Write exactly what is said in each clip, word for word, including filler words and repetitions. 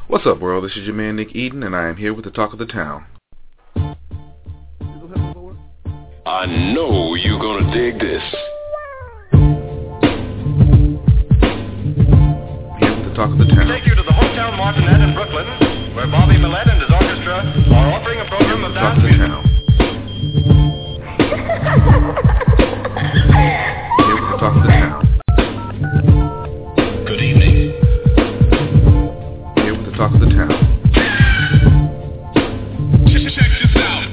What's up, world? This is your man, Nick Eden, and I am here with the talk of the town. I know you're gonna dig this. Here with the talk of the town. Take you to the Hotel Martinet in Brooklyn, where Bobby Millett and his orchestra are offering a program of dance music. Here with the talk of the town. Good evening. Here with the talk of the town. Check this out.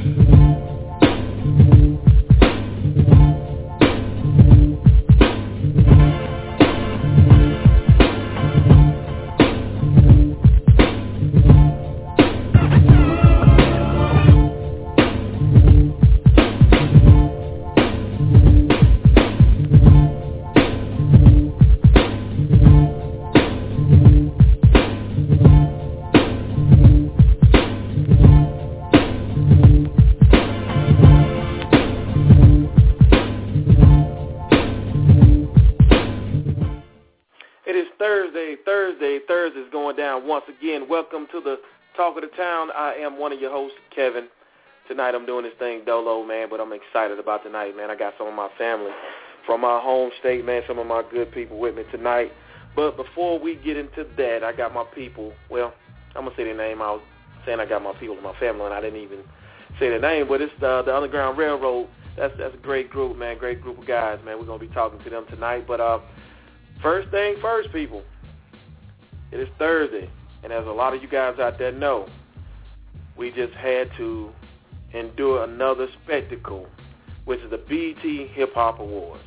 Once again, welcome to the Talk of the Town. I am one of your hosts, Kevin. Tonight I'm doing this thing dolo, man, but I'm excited about tonight, man. I got some of my family from my home state, man, some of my good people with me tonight. But before we get into that, I got my people. Well, I'm going to say their name. I was saying I got my people in my family, and I didn't even say their name, but it's the, the Underground Railroad. That's, that's a great group, man, great group of guys, man. We're going to be talking to them tonight. But uh, first thing first, people, it is Thursday. And as a lot of you guys out there know, we just had to endure another spectacle, which is the B E T Hip Hop Awards.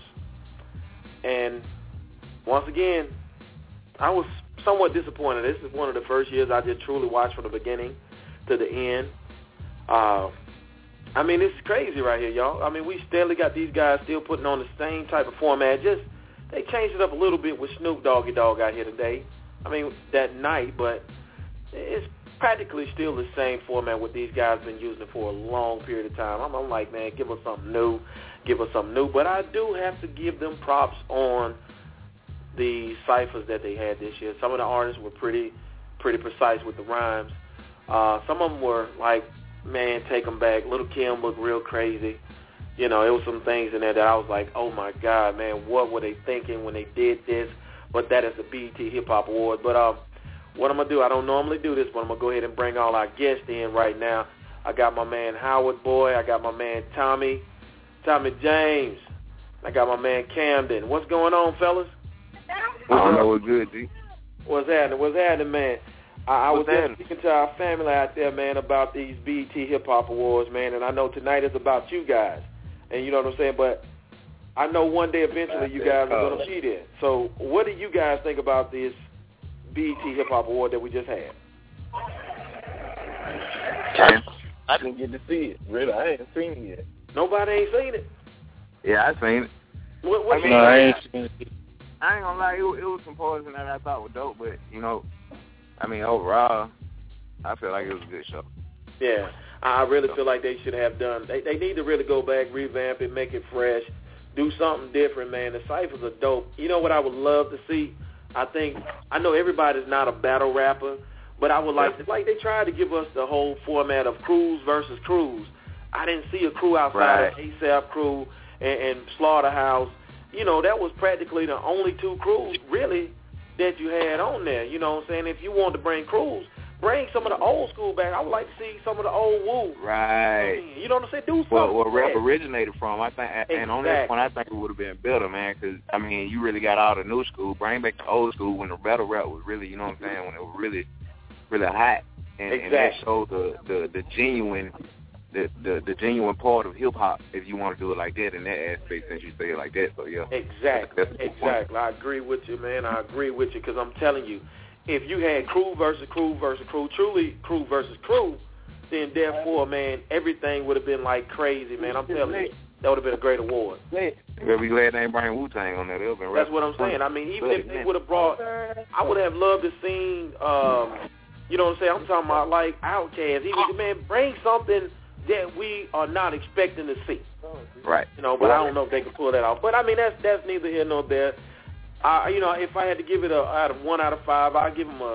And once again, I was somewhat disappointed. This is one of the first years I just truly watched from the beginning to the end. Uh, I mean, it's crazy right here, y'all. I mean, we still got these guys still putting on the same type of format. Just they changed it up a little bit with Snoop Doggy Dogg out here today. I mean, that night, but it's practically still the same format what these guys have been using it for a long period of time. I'm, I'm like, man, give us something new, give us something new. But I do have to give them props on the ciphers that they had this year. Some of the artists were pretty pretty precise with the rhymes. Uh, some of them were like, man, take them back. Little Kim looked real crazy. You know, there was some things in there that I was like, oh, my God, man, what were they thinking when they did this? But that is the B E T Hip Hop Award. But uh, what I'm going to do, I don't normally do this, but I'm going to go ahead and bring all our guests in right now. I got my man Howard Boy. I got my man Tommy, Tommy James. I got my man Camden. What's going on, fellas? I don't know what's good, D. What's happening? What's happening, man? I, I was just speaking to our family out there, man, about these B E T Hip Hop Awards, man, and I know tonight is about you guys. And you know what I'm saying? But I know one day eventually you guys are going to be there. So what do you guys think about this B E T Hip Hop Award that we just had? I didn't get to see it. Really, I ain't seen it yet. Nobody ain't seen it? Yeah, I seen it. What, what I mean, no, I ain't seen it. I ain't gonna lie, it, it was some parts in that I thought were dope, but, you know, I mean, overall, I feel like it was a good show. Yeah, I really feel like they should have done, they, they need to really go back, revamp it, make it fresh, do something different, man. The ciphers are dope. You know what I would love to see? I think, I know everybody's not a battle rapper, but I would like to, like they tried to give us the whole format of Crews versus Crews. I didn't see a crew outside right. of ASAP Crew and, and Slaughterhouse. You know, that was practically the only two crews, really, that you had on there. You know what I'm saying? If you wanted to bring crews, bring some of the old school back. I would like to see some of the old Woo. Right. You know what I'm saying? Do something. Well, where rap originated from, I think, exactly. and on that point, I think it would have been better, man, because, I mean, you really got all the new school. Bring back the old school when the battle rap was really, you know what I'm saying, when it was really, really hot. And, exactly. and that showed the, the, the genuine the, the the genuine part of hip-hop, if you want to do it like that in that aspect, since you say it like that. So, yeah. Exactly. That's, that's exactly. I agree with you, man. I agree with you because I'm telling you, if you had crew versus crew versus crew, truly crew versus crew, then therefore, man, everything would have been like crazy, man. I'm telling you, that would have been a great award. We'll be glad they ain't bring Wu-Tang on that. Been That's what I'm saying. I mean, even if they would have brought, I would have loved to seen, um, you know what I'm saying? I'm talking about like Outkast. Even, man, bring something that we are not expecting to see. Right. You know, but I don't know if they can pull that off. But I mean, that's that's neither here nor there. I, you know, if I had to give it a out of one out of five, I'd give them a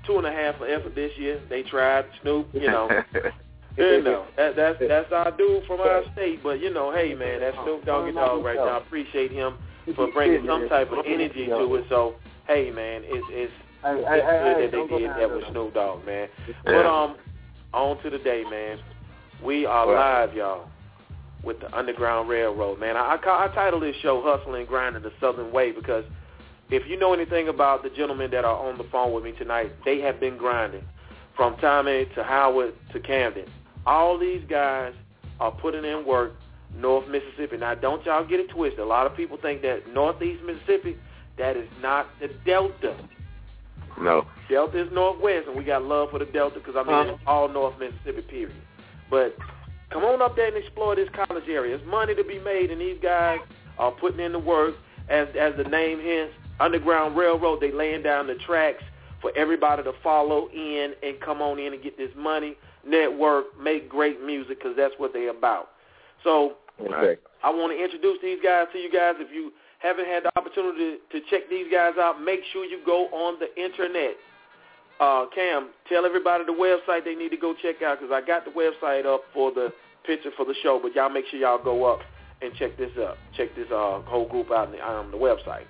two and a half for effort this year. They tried. Snoop, you know. You know, that, that's that's our dude from our state, but you know, hey man, that's Snoop Doggy Dogg right now. I appreciate him for bringing some type of energy to it. So, hey man, it's it's, it's good that they did that with Snoop Dogg, man. But um, on to the day, man. We are live, y'all, with the Underground Railroad, man. I I, I titled this show "Hustling and Grinding the Southern Way" because if you know anything about the gentlemen that are on the phone with me tonight, they have been grinding from Tommy to Howard to Camden. All these guys are putting in work North Mississippi. Now, don't y'all get it twisted. A lot of people think that Northeast Mississippi, that is not the Delta. No. Delta is Northwest, and we got love for the Delta because, I mean, it's all North Mississippi, period. But come on up there and explore this college area. There's money to be made, and these guys are putting in the work. As as the name hints, Underground Railroad, they laying down the tracks for everybody to follow in and come on in and get this money, network, make great music, because that's what they're about. So okay. I want to introduce these guys to you guys. If you haven't had the opportunity to, to check these guys out, make sure you go on the internet. Uh, Cam, tell everybody the website they need to go check out, because I got the website up for the picture for the show, but y'all make sure y'all go up and check this up. Check this uh, whole group out on the, um, the website.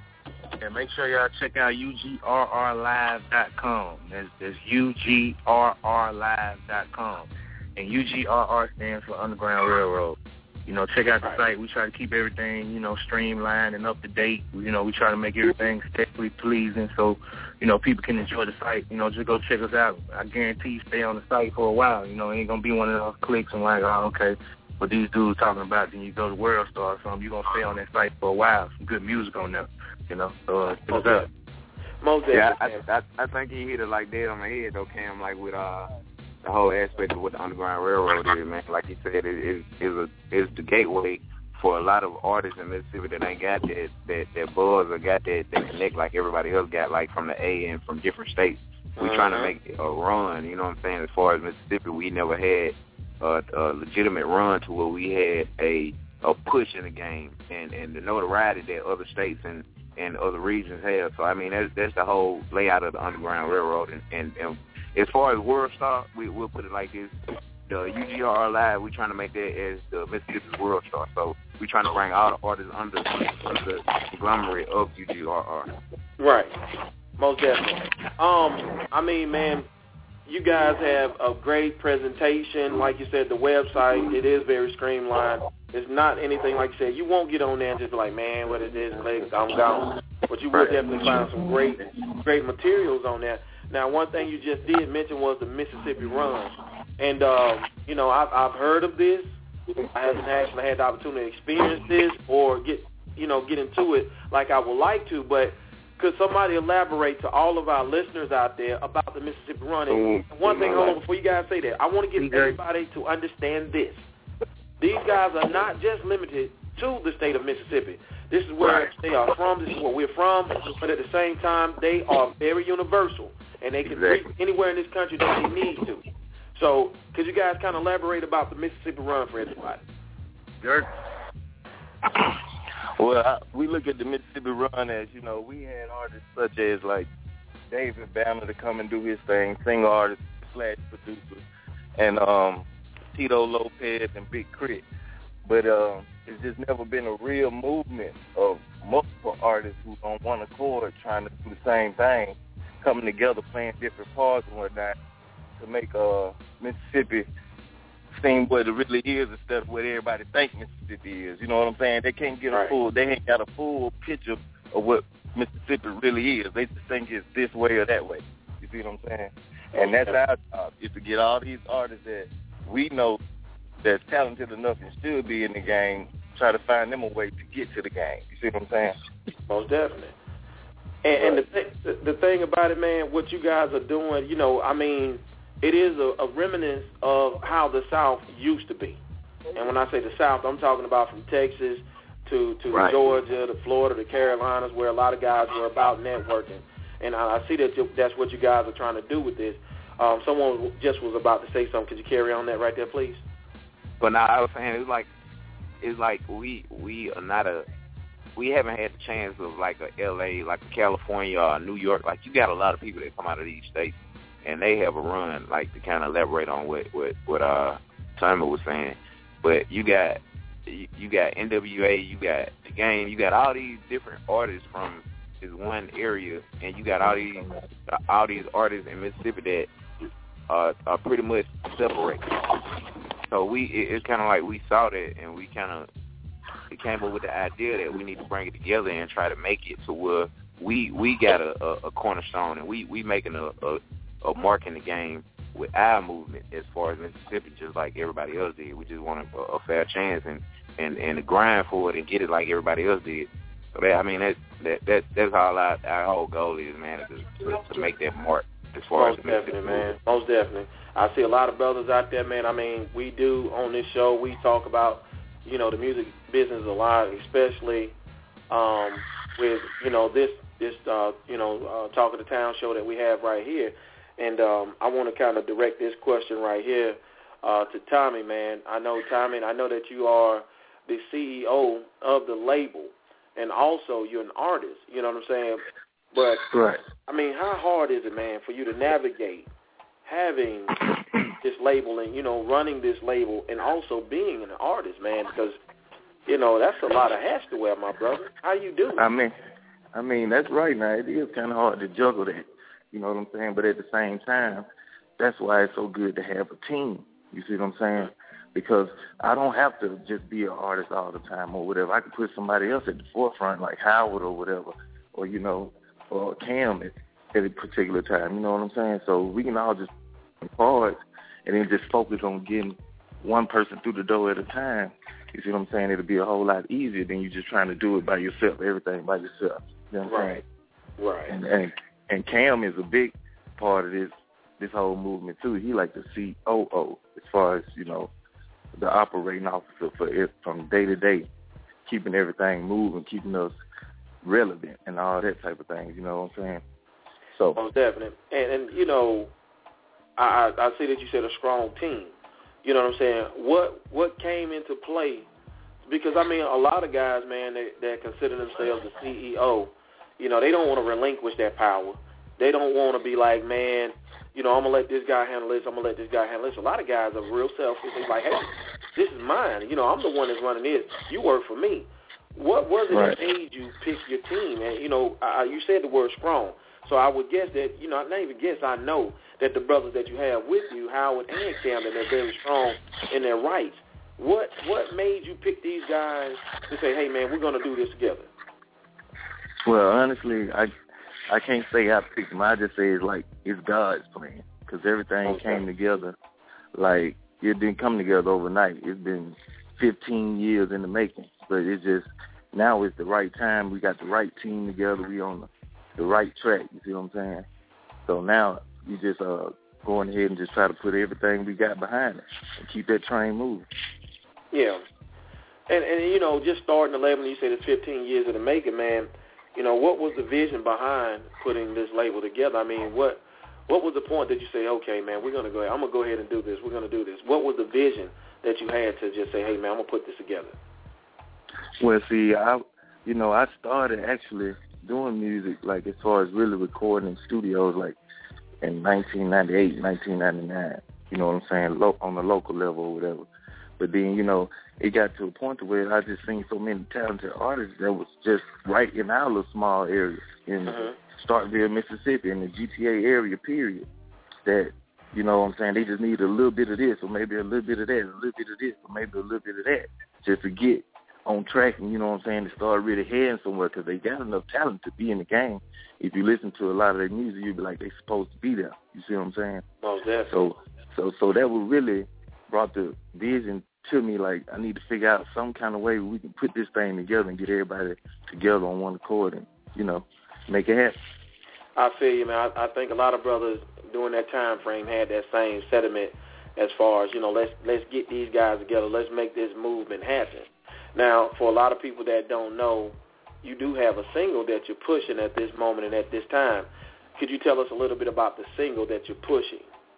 And make sure y'all check out U G R R live dot com. That's, that's U G R R live dot com. And U G R R stands for Underground Railroad. You know, check out the site. We try to keep everything, you know, streamlined and up to date. You know, we try to make everything aesthetically pleasing so, you know, people can enjoy the site. You know, just go check us out. I guarantee you stay on the site for a while. You know, it ain't going to be one of those clicks and like, oh, okay, what these dudes talking about. Then you go to World Star or something. You're going to stay on that site for a while. Some good music on there. You know, so uh, what's up? Most yeah, I, I I think he hit it like dead on the head though, Cam. Like with uh the whole aspect of what the Underground Railroad is, man. Like you said, it is is a is the gateway for a lot of artists in Mississippi that ain't got that that that buzz or got that that connect like everybody else got, like from the A and from different states. We mm-hmm. trying to make a run. You know what I'm saying? As far as Mississippi, we never had a, a legitimate run to where we had a a push in the game and and the notoriety that other states and and other regions have. So, I mean, that's, that's the whole layout of the Underground Railroad. And, and, and as far as World Star, we, we'll put it like this. The U G R R Live, we're trying to make that as the Mississippi's World Star. So we're trying to bring all the artists under, under the conglomerate of U G R R. Right. Most definitely. Um, I mean, man, you guys have a great presentation. Like you said, the website, it is very streamlined. It's not anything like you said. You won't get on there and just be like, man, what is this? I'm gone. But you will definitely find some great, great materials on there. Now, one thing you just did mention was the Mississippi Run. And, um, you know, I've, I've heard of this. I haven't actually had the opportunity to experience this or get, you know, get into it like I would like to. But could somebody elaborate to all of our listeners out there about the Mississippi Run? And one thing, hold on, before you guys say that, I want to get everybody to understand this. These guys are not just limited to the state of Mississippi. This is where they are from. This is where we're from. But at the same time, they are very universal, and they can exactly. reach anywhere in this country that they need to. So could you guys kind of elaborate about the Mississippi Run for everybody? Dirk? Well, I, we look at the Mississippi Run as, you know, we had artists such as, like, David Banner to come and do his thing, singer artist slash producer, and um, Tito Lopez and Big Crit. But um, it's just never been a real movement of multiple artists who on one accord trying to do the same thing, coming together, playing different parts and whatnot to make uh, Mississippi seem what it really is instead of what everybody thinks Mississippi is. You know what I'm saying? They can't get a right. full, they ain't got a full picture of what Mississippi really is. They just think it's this way or that way. You see what I'm saying? And that's our job, is to get all these artists that we know that's talented enough and should be in the game, try to find them a way to get to the game. You see what I'm saying? Most definitely. And, and the, th- the the thing about it, man, what you guys are doing, you know, I mean, it is a, a remnant of how the South used to be. And when I say the South, I'm talking about from Texas to, to right. Georgia to Florida to Carolinas, where a lot of guys were about networking. And I, I see that you, that's what you guys are trying to do with this. Um, someone just was about to say something. Could you carry on that right there, please? But now I was saying it's like it's like we we are not a we haven't had the chance of like a L A, like a California or New York. Like, you got a lot of people that come out of these states, and they have a run, like, to kind of elaborate on what what what uh Tommy was saying. But you got you, you got N W A, you got The Game, you got all these different artists from this one area, and you got all these all these artists in Mississippi that uh, are pretty much separate. So we it, it's kind of like we saw that, and we kind of it came up with the idea that we need to bring it together and try to make it to where we we got a, a, a cornerstone, and we we making a, a, a mark in the game with our movement as far as Mississippi, just like everybody else did. We just want a, a fair chance and, and, and to grind for it and get it like everybody else did. So that, I mean, that that, that that's all our, our whole goal is, man, to, to, to make that mark as far Most as the Mississippi definitely, man. movement. Most definitely. I see a lot of brothers out there, man. I mean, we do on this show, we talk about, you know, the music business a lot, especially um, with, you know, this, this uh, you know, uh, Talk of the Town show that we have right here. And um, I want to kind of direct this question right here uh, to Tommy, man. I know, Tommy, I know that you are the C E O of the label, and also you're an artist, you know what I'm saying? But, right. I mean, how hard is it, man, for you to navigate having this label and, you know, running this label and also being an artist, man? Because, you know, that's a lot of hats to wear, my brother. How you do? I mean, I mean, that's right now. It is kind of hard to juggle that. You know what I'm saying? But at the same time, that's why it's so good to have a team. You see what I'm saying? Because I don't have to just be an artist all the time or whatever. I can put somebody else at the forefront, like Howard or whatever, or, you know, or Cam at, at a particular time. You know what I'm saying? So we can all just work hard and then just focus on getting one person through the door at a time. You see what I'm saying? It'll be a whole lot easier than you just trying to do it by yourself, everything by yourself. You know what I'm Right. saying? Right. And, and And Cam is a big part of this this whole movement too. He like the C O O as far as, you know, the operating officer for it from day to day, keeping everything moving, keeping us relevant and all that type of things. You know what I'm saying? So Most definitely. And, and you know, I, I see that you said a strong team. You know what I'm saying? What what came into play? Because, I mean, a lot of guys, man, that, that consider themselves the C E O, you know, they don't want to relinquish that power. They don't want to be like, man, you know, I'm going to let this guy handle this, I'm going to let this guy handle this. A lot of guys are real selfish. They're like, hey, this is mine. You know, I'm the one that's running this. You work for me. What was it right. that made you pick your team? And, you know, I, you said the word strong. So I would guess that, you know, not even guess, I know that the brothers that you have with you, Howard and Camden, they're very strong in their rights. What what made you pick these guys to say, hey, man, we're going to do this together? Well, honestly, I I can't say I picked them. I just say it's like it's God's plan because everything okay. came together. Like, it didn't come together overnight. It's been fifteen years in the making, but it's just now it's the right time. We got the right team together. We on the, the right track. You see what I'm saying? So now we just uh going ahead and just try to put everything we got behind it and keep that train moving. Yeah. And, and you know, just starting the label, you said it's fifteen years in the making, man. You know, what was the vision behind putting this label together? I mean, what what was the point that you say, okay, man, we're going to go ahead, I'm going to go ahead and do this, we're going to do this? What was the vision that you had to just say, hey, man, I'm going to put this together? Well, see, I, you know, I started actually doing music, like, as far as really recording in studios, like, in nineteen ninety-eight, nineteen ninety-nine, you know what I'm saying, Lo- on the local level or whatever. But then, you know, it got to a point to where I just seen so many talented artists that was just right in our little small area in uh-huh. Starkville, Mississippi, in the G T A area, period, that, you know what I'm saying, they just need a little bit of this or maybe a little bit of that, a little bit of this or maybe a little bit of that just to get on track and, you know what I'm saying, to start really heading somewhere because they got enough talent to be in the game. If you listen to a lot of their music, you'd be like, they supposed to be there. You see what I'm saying? Most definitely. So, so, so that would really brought the vision to me, like, I need to figure out some kind of way we can put this thing together and get everybody together on one accord and, you know, make it happen. I feel you, man. I, I think a lot of brothers during that time frame had that same sentiment as far as, you know, let's let's get these guys together. Let's make this movement happen. Now, for a lot of people that don't know, you do have a single that you're pushing at this moment and at this time. Could you tell us a little bit about the single that you're pushing?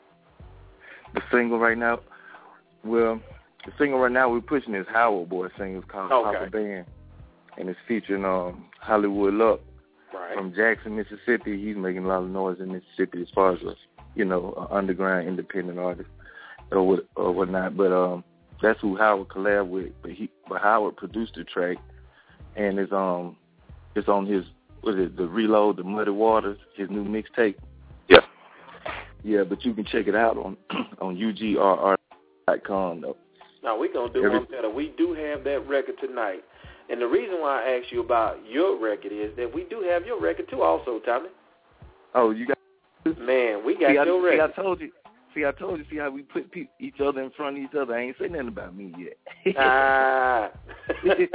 The single right now, well, the single right now we're pushing is Howard Boy single. It's called okay. Papa Band. and it's featuring um, Hollywood Luck right. from Jackson, Mississippi. He's making a lot of noise in Mississippi as far as a, you know, a underground independent artist or what or whatnot. But um, that's who Howard collabed with. But he, but Howard produced the track, and it's um, it's on his what is it, the Reload, the Muddy Waters, his new mixtape. Yeah. Yeah, but you can check it out on on U G R R dot com though. Now we're gonna do Every, one better. We do have that record tonight. And the reason why I asked you about your record is that we do have your record too also, Tommy. Oh, you got Man, we got see, your I, record. See, I told you. See, I told you. See how we put pe- each other in front of each other. I ain't saying nothing about me yet. Ah. if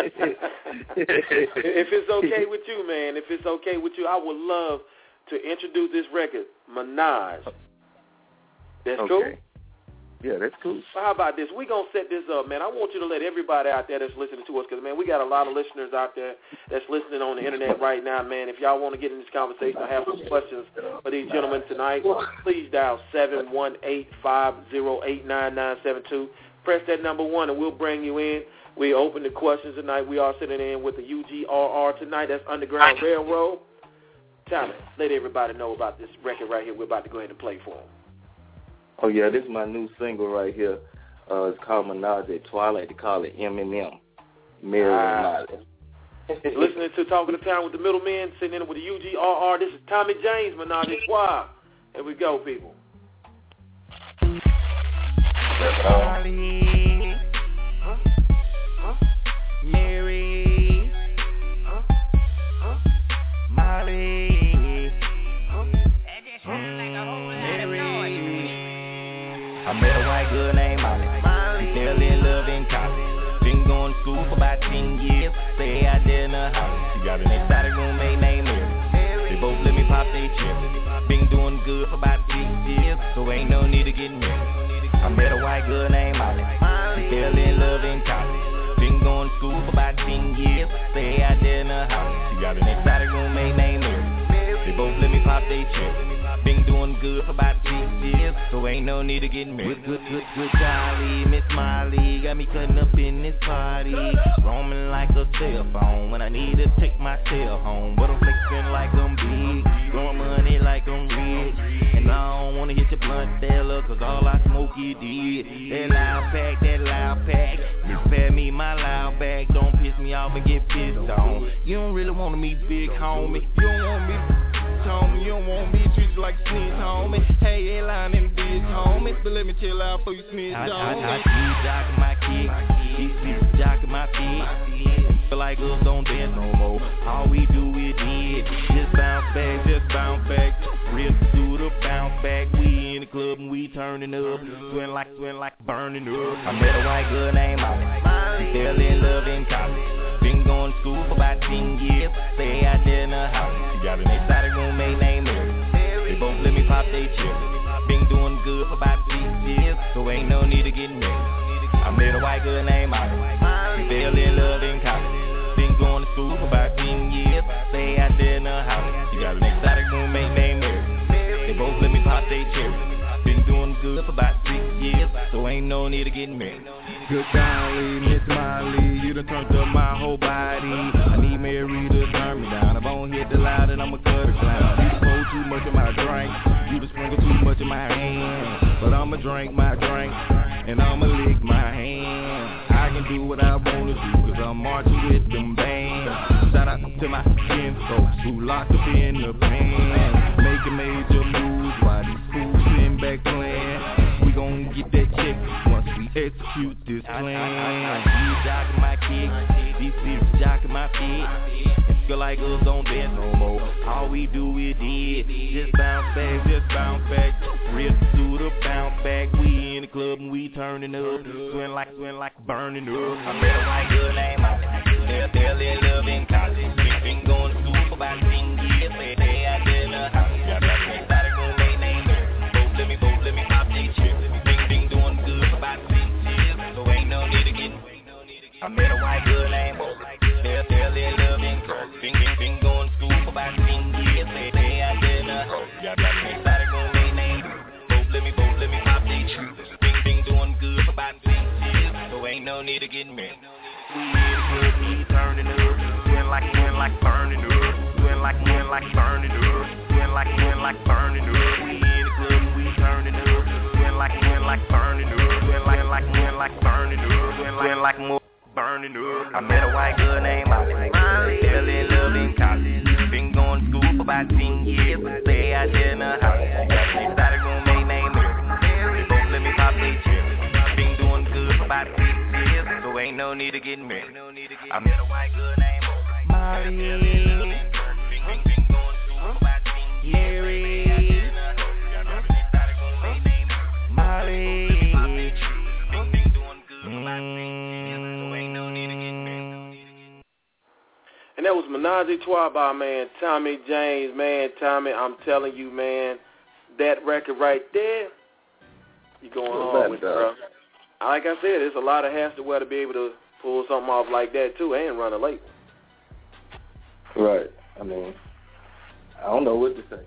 it's okay with you, man, if it's okay with you, I would love to introduce this record, Minaj. That's okay. cool? Yeah, that's cool. So how about this? We're going to set this up, man. I want you to let everybody out there that's listening to us, because, man, we got a lot of listeners out there that's listening on the Internet right now, man. If y'all want to get in this conversation or have some questions for these gentlemen tonight, please dial seven one eight, five zero eight, nine nine seven two. Press that number one, and we'll bring you in. We open the questions tonight. We are sitting in with the U G R R tonight. That's Underground Railroad. Tommy, let everybody know about this record right here we're about to go ahead and play for them. Oh, yeah, this is my new single right here. Uh, it's called Minaj at Twilight. They call it M and M. Mary ah. and Molly. Listening to Talk of the Town with the Middlemen, sitting in with the U G R R. This is Tommy James, Minaj at Twilight. Here we go, people. Molly. Huh? Huh? Mary. Huh? Huh? Molly. Huh? Mary. I met a white girl named Molly. We fell in love in college. Been going to school for about ten years. Stay out there in the house. She got an exotic roommate named Mary. They both let me pop their chip. Been doing good for about six years, so ain't no need to get married. I met a white girl named Molly. We fell in love in college. Been going to school for about ten years. Stay out there in the house. She got an exotic roommate named Mary. They both let me pop their chip. Been doing good for about six years, so ain't no need to get married. Good, good, good, golly, Miss Molly got me cutting up in this party, roaming like a cell phone when I need to take my tail home. But I'm flexing like I'm big, throwing money like I'm rich, and I don't wanna hit your blunt Stella, cause all I smoke you did. That loud pack, that loud pack, spare me my loud bag. Don't piss me off and get pissed on. You don't really wanna meet big homie. You don't want me. Homie, you don't want me treated like a snitch, homie. Hey, airline and bitch, homie. But let me chill out for you snitch, homie. I, I, I keep jocking my kick. These people jocking my feet. Feel like us don't dance no more. All we do is did. Just bounce back, just bounce back. Real do the bounce back. We in the club and we turning up. Swing like, swing like burning up. I met a white girl named Molly. We fell in love in college. Been going to school for about ten years. Stay out there in the house. She got an exotic roommate named Mary. They both let me pop their chip. Been doing good for about six years, so ain't no need to get married. I met a white girl named Molly. We fell in love in college. Been going to school for about ten years. Stay out there in the house. She got an exotic roommate named Mary. They both let me pop their chip. Been doing good for about six years, so ain't no need to get married. Good golly, Miss Molly, you done turned up my whole body. I need Mary to turn me down. If I don't hit the loud, then I'ma cut a clown. You pour too much in my drink, you done sprinkle too much in my hand. But I'ma drink my drink, and I'ma lick my hand. I can do what I wanna do, cause I'm marching with them bands. Shout out to my skin folks who locked up in the pan, making major moves while these fools sitting back playing. We gon' get that check once we execute this plan. I, I, I, I, you jocking my kick, these people jocking my feet. And feel like us don't dance no more. All we do is did. Just bounce back, just bounce back. Real to the bounce back. We in the club and we turning up. Swing like, swing like burning up. I met a white girl named Molly. They're fell in love in college. Been going to school for about ten years. They stay out there in the house. Got an exotic roommate named Mary. Both let me, both let me pop their chip. Been, been doing good for about six years, so ain't no need to get. I met a white girl named Molly. They're fell in love in college. Been, been, been going to school for about ten years. They stay out there in the house. Got an exotic roommate named Mary. Both let me, both let me pop their chip. Been, been doing good for about six years, so ain't no need to get married. We in the club, we turning up. win like burning up. Win like, win like burning up. We in the club, we turning up. Win like, win like burning up. Win like, like, win like burning up. Win like, win like more burning up. I met a white girl named Molly. Fell in love in college. Been going to school for about ten years. Stay out there in the house. Decided gonna make name Mary. Both let me pop they chest. Been doing good for about six years. So ain't no need to get married. I met a white girl named Molly. Been going to school for about ten years. Decided gonna make name Molly. Been doing good for about six years. So ain't no need to get married. And that was Menage a Trois by, man, Tommy James. Man, Tommy, I'm telling you, man, that record right there, you going hard with it, bro. Like I said, there's a lot of hats to wear to be able to pull something off like that, too, and run a label. Right. I mean, I don't know what to say.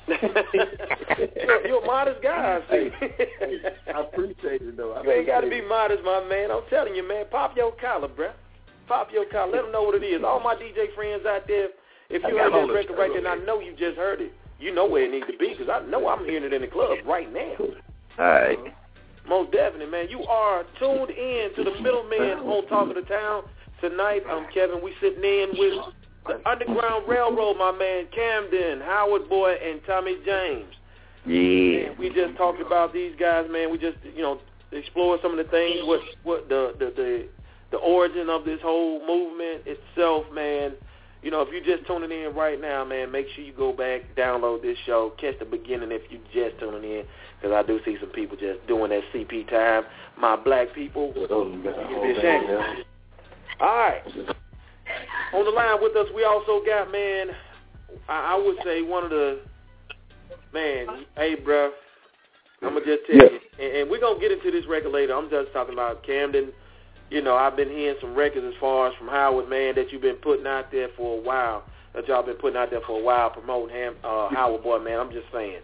you're, you're a modest guy, I see. Hey, hey, I appreciate it, though. I you ain't got to be modest, my man. I'm telling you, man, pop your collar, bro. Pop your collar. Let them know what it is. All my D J friends out there, if you heard this record right there, and I know you just heard it, you know where it needs to be, because I know I'm hearing it in the club right now. All right. Most definitely, man. You are tuned in to the Middleman on Talk of the Town. Tonight, I'm Kevin. We sitting in with the Underground Railroad, my man, Camden, Howard Boy, and Tommy James. Yeah. And we just talked about these guys, man. We just, you know, explored some of the things, what what the the, the the origin of this whole movement itself, man. You know, if you're just tuning in right now, man, make sure you go back, download this show, catch the beginning if you're just tuning in, because I do see some people just doing that C P time. My black people, you can be ashamed. All right. On the line with us, we also got, man, I, I would say one of the, man, hey, bro, I'm going to just tell yeah. you, and, and we're going to get into this record later. I'm just talking about Camden. You know, I've been hearing some records as far as from Howard, man, that you've been putting out there for a while, that y'all been putting out there for a while, promoting him, uh, Howard Boy, man. I'm just saying.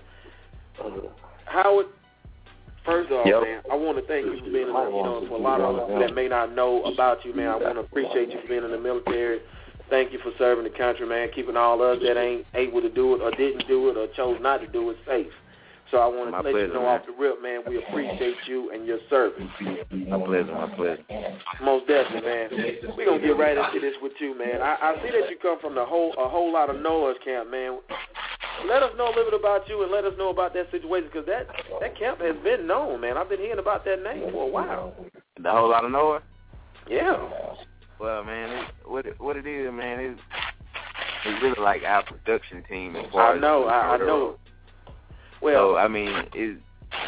Howard, first off, yep. man, I want to thank you for being, in the, you know, for a lot of us that may not know about you, man, I want to appreciate you for being in the military. Thank you for serving the country, man, keeping all us that ain't able to do it or didn't do it or chose not to do it safe. So I want to let pleasure, you know man. off the rip, man, we appreciate you and your service. My pleasure, my pleasure. Most definitely, man. We're going to get right into this with you, man. I, I see that you come from the whole a whole lot of Noah's camp, man. Let us know a little bit about you and let us know about that situation, because that, that camp has been known, man. I've been hearing about that name for a while. The whole lot of Noah? Yeah. Well, man, it, what, it, what it is, man, it's, it's really like our production team. As far I know, as I, I know. Well, so, I mean, it,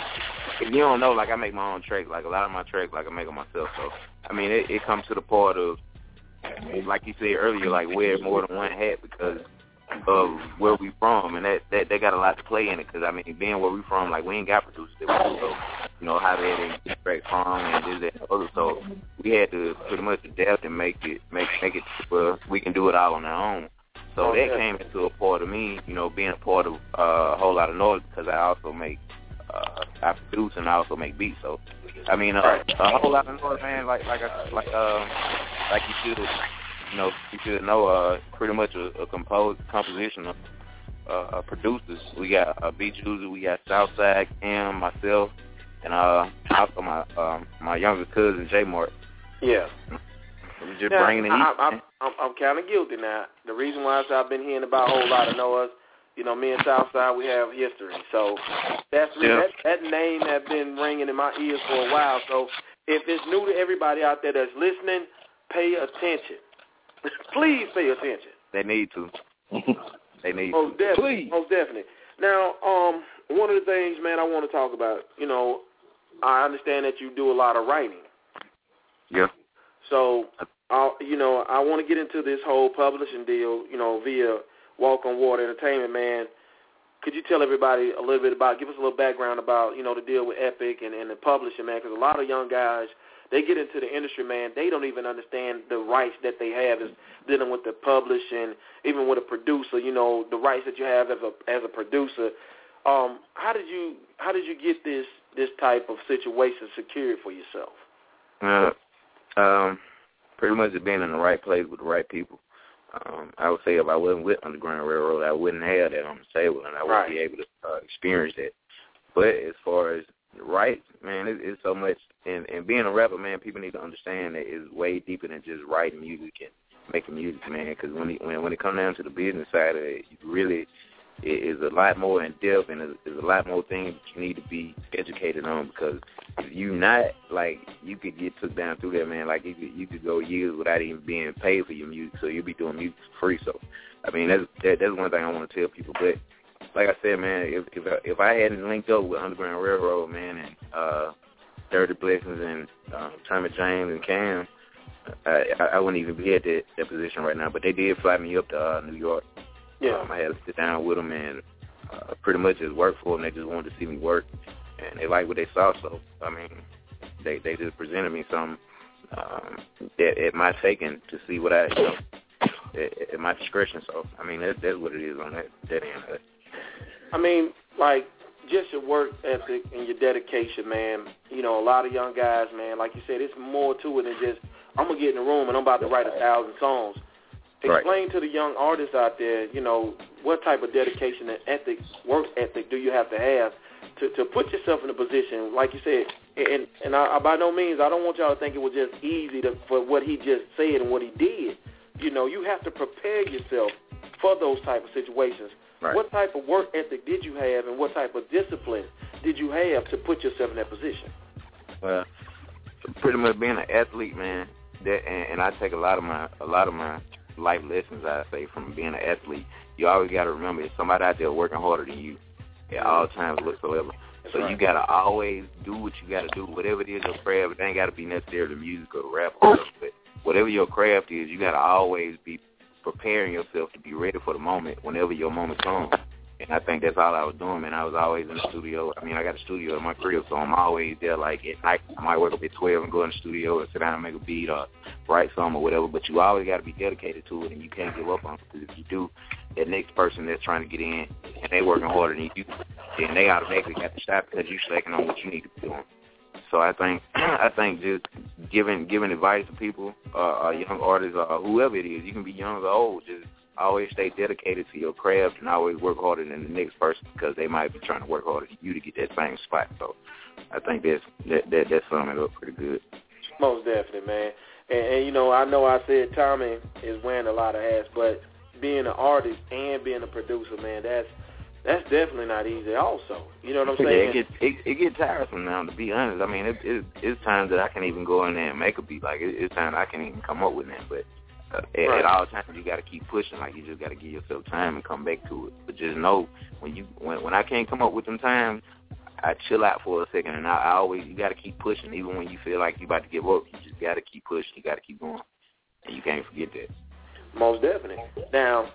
if you don't know, like, I make my own track. Like, a lot of my tracks, like, I make them myself. So, I mean, it, it comes to the part of, like you said earlier, like, wear more than one hat because of where we from. And that, that, that got a lot to play in it because, I mean, being where we from, like, we ain't got producers that we so, you know, how they had to get track from and this, that, and other. So, we had to pretty much adapt and make it, make, make it where we can do it all on our own. So that came into a part of me, you know, being a part of uh, a whole lot of noise because I also make, uh, I produce and I also make beats. So, I mean, uh, a whole lot of noise, man. Like, like, I, like, uh, like you should, you know, you should know, uh, pretty much a, a compose composition of uh, producers. We got uh, Beat User, we got Southside, M, myself, and uh, also my um, my younger cousin J Mark. Yeah. We just now, bringing it. I, I, I'm, I'm, I'm kind of guilty now. The reason why is I've been hearing about a whole lot of Noahs. You know, me and Southside, we have history. So that's yeah. that, that name has been ringing in my ears for a while. So if it's new to everybody out there that's listening, pay attention. Please pay attention. They need to. They need most to. Definitely, Please. Most definitely. Now, um, one of the things, man, I want to talk about, you know, I understand that you do a lot of writing. Yeah. So, uh, you know, I want to get into this whole publishing deal, you know, via Walk on Water Entertainment, man. Could you tell everybody a little bit about, give us a little background about, you know, the deal with Epic and, and the publishing, man, because a lot of young guys, they get into the industry, man, they don't even understand the rights that they have as dealing with the publishing, even with a producer, you know, the rights that you have as a as a producer. Um, how did you how did you get this this type of situation secured for yourself? Uh, um, pretty much being in the right place with the right people. Um, I would say if I wasn't with Underground Railroad, I wouldn't have that on the table, and I wouldn't right. be able to uh, experience that. But as far as right, man, it, it's so much. And, and being a rapper, man, people need to understand that it's way deeper than just writing music and making music, man. Because when it, when when it comes down to the business side of it, you really it is a lot more in depth, and there's a lot more things you need to be educated on. Because if you not like, you could get took down through that, man. Like you could you could go years without even being paid for your music, so you'll be doing music for free. So, I mean, that's that, that's one thing I want to tell people. But like I said, man, if if I, if I hadn't linked up with Underground Railroad, man, and uh, Dirty Blessings and um, Tommy James and Cam, I, I wouldn't even be at that, that position right now. But they did fly me up to uh, New York. Yeah. Um, I had to sit down with them and uh, pretty much just work for them. They just wanted to see me work, and they liked what they saw. So, I mean, they they just presented me something um, at, at my taking to see what I, you know, at, at my discretion. So, I mean, that, that's what it is on that, that end of it. I mean, like, just your work ethic and your dedication, man. You know, a lot of young guys, man, like you said, it's more to it than just, I'm going to get in the room and I'm about to write a thousand songs. Explain right. to the young artists out there, you know, what type of dedication and ethic, work ethic do you have to have to, to put yourself in a position, like you said, and, and I, by no means, I don't want y'all to think it was just easy to, for what he just said and what he did. You know, you have to prepare yourself for those type of situations. Right. What type of work ethic did you have, and what type of discipline did you have to put yourself in that position? Well, pretty much being an athlete, man. That and, and I take a lot of my a lot of my life lessons, I say, from being an athlete. You always got to remember, there's somebody out there working harder than you at all times whatsoever. That's so right. you got to always do what you got to do, whatever it is your craft. It ain't got to be necessarily music or rap or whatever, but whatever your craft is, you got to always be preparing yourself to be ready for the moment whenever your moment comes. And I think that's all I was doing, man. I was always in the studio. I mean, I got a studio in my crib, so I'm always there, like, at night. I might work up at twelve and go in the studio and sit down and make a beat or write something or whatever, but you always got to be dedicated to it, and you can't give up on it, because if you do, that next person that's trying to get in, and they working harder than you, then they automatically got to stop because you're slacking on what you need to be doing. So I think I think just giving giving advice to people, uh, uh, young artists, uh, whoever it is, you can be young or old, just always stay dedicated to your craft and always work harder than the next person, because they might be trying to work harder than you to get that same spot. So I think that's that that, that sums it up pretty good. Most definitely, man. And, and you know, I know I said Tommy is wearing a lot of hats, but being an artist and being a producer, man, that's that's definitely not easy. Also, you know what I'm saying? Yeah, it gets it, it gets tiresome now, to be honest. I mean, it, it, it's times that I can even go in there and make a beat. Like it, it's times I can't even come up with that, but. Uh, at, right. at all times, you got to keep pushing. Like, you just got to give yourself time and come back to it. But just know, when you when when I can't come up with them times, I chill out for a second, and I, I always you got to keep pushing, even when you feel like you about to give up. You just got to keep pushing. You got to keep going, and you can't forget that. Most definitely. Now,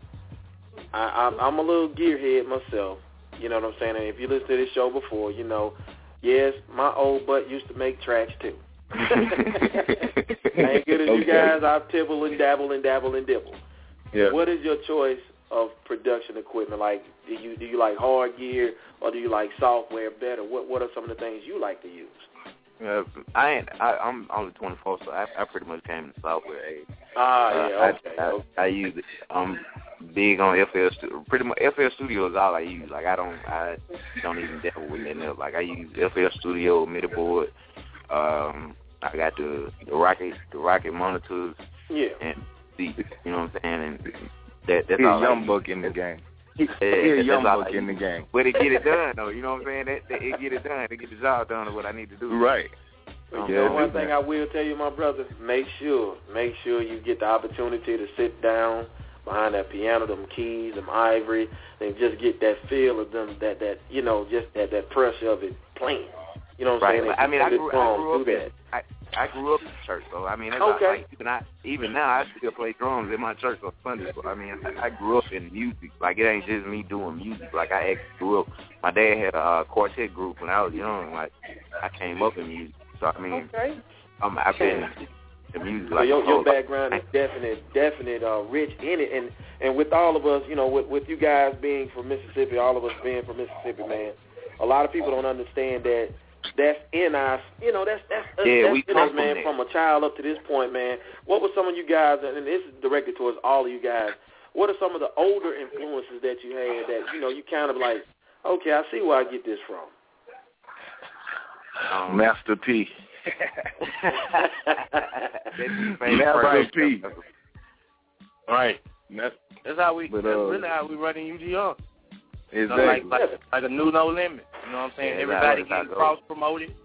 I, I'm, I'm a little gearhead myself. You know what I'm saying? And if you listen to this show before, you know, yes, my old butt used to make tracks too. I ain't good as you guys. I tibble and dabble and dabble and dibble. Yeah. What is your choice of production equipment? Like, do you do you like hard gear or do you like software better? What What are some of the things you like to use? Uh, I ain't. I, I'm only twenty-four, so I, I pretty much came in the software age. Ah, uh, yeah, okay. I, I, okay. I use it. I'm big on F L Studio. Pretty much F L Studio is all I use. Like I don't, I don't even dabble with that else. Like I use F L Studio, MIDI board. Um, I got the the rocket the rocket monitors. Yeah. And the, you know what I'm saying, and that that's He's all. a young I buck in the game. Yeah, He's a young buck buck in the game. But it get it done though. You know what I'm saying? That, that it get it done. It get the job done is what I need to do. Right. But Yeah, you know one thing I will tell you, my brother, make sure, make sure you get the opportunity to sit down behind that piano, them keys, them ivory, and just get that feel of them, that, that you know, just that, that pressure of it playing. You know what I'm Right. saying? I mean, I grew, I grew up do in, that. I, I grew up in church, so I mean, that's Okay. like, even I, even now, I still play drums in my church on Sunday. So I mean, I, I grew up in music. Like it ain't just me doing music. Like I actually grew up. My dad had a uh, quartet group when I was young. Like I came up in music. So I mean, Okay. um, I've been in music. So like your, my your whole life. background is definite, definite, uh, rich in it, and and with all of us, you know, with with you guys being from Mississippi, all of us being from Mississippi, man, a lot of people don't understand that that's in us. You know, that's that's, that's, yeah, that's we in come us, man, from, from a child up to this point, man. What were some of you guys, and this is directed towards all of you guys, what are some of the older influences that you had that, you know, you kind of like, okay, I see where I get this from? Um, Master P. Master P. Right. That's, that's how we. But, that's uh, really how we run in U G R. Exactly. You know, like, like, like a new No Limit. You know what I'm saying? Yeah, Everybody that's how it getting goes. cross promoted.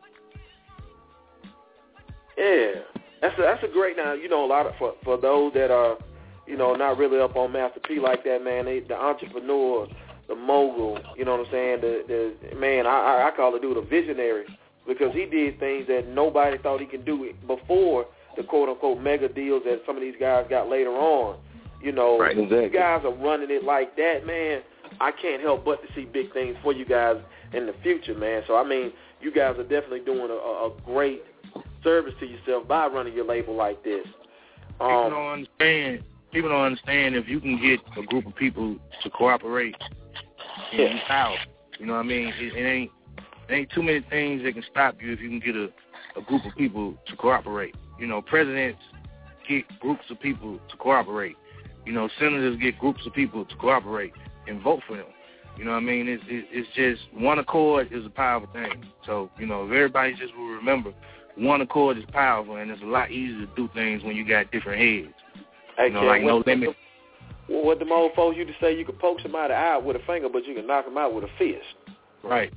Yeah, that's a, that's a great. Now, you know, a lot of for for those that are, you know, not really up on Master P like that, man. They, the entrepreneur, the mogul. You know what I'm saying? The the man, I I call the dude a visionary because he did things that nobody thought he could do before the quote unquote mega deals that some of these guys got later on. You know, Right, exactly. you guys are running it like that, man. I can't help but to see big things for you guys in the future, man. So, I mean, you guys are definitely doing a, a great service to yourself by running your label like this. Um, People don't understand. People don't understand if you can get a group of people to cooperate. Yeah. You power. You know what I mean? It, it ain't it ain't too many things that can stop you if you can get a, a group of people to cooperate. You know, presidents get groups of people to cooperate. You know, senators get groups of people to cooperate and vote for them. You know what I mean? It's, it, it's just one accord is a powerful thing. So, you know, if everybody just will remember, one accord is powerful, and it's a lot easier to do things when you got different heads. Hey, You know, Ken, like No what, Limit. What, what the old folks used to say, you could poke somebody out with a finger, but you can knock them out with a fist. Right.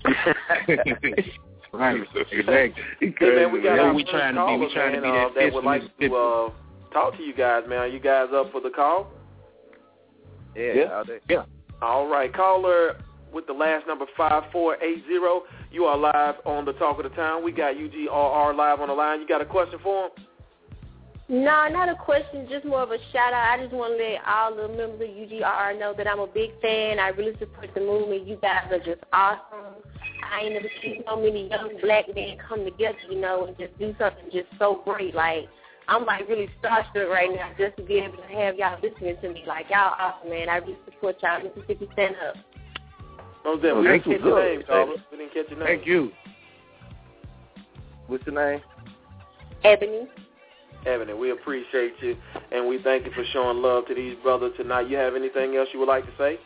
Right. Exactly. Hey, man, we got That's our what we first trying to be. caller, We trying to man, be uh, that that fist would in like Mississippi. to uh, talk to you guys, man. Are you guys up for the call? Yeah, Yeah. all day. Yeah. All right, caller with the last number five four eight zero. You are live on the Talk of the Town. We got U G R R live on the line. You got a question for him? No, not a question, just more of a shout-out. I just want to let all the members of U G R R know that I'm a big fan. I really support the movement. You guys are just awesome. I ain't never seen so many young black men come together, you know, and just do something just so great. Like, I'm, like, really starstruck right now just to be able to have y'all listening to me. Like, y'all awesome, man. I really support y'all. Mississippi, stand up. No, that Well, we thank didn't catch you. your Good. name, caller. We didn't catch your name. Thank you. What's your name? Ebony. Ebony, we appreciate you, and we thank you for showing love to these brothers tonight. You have anything else you would like to say?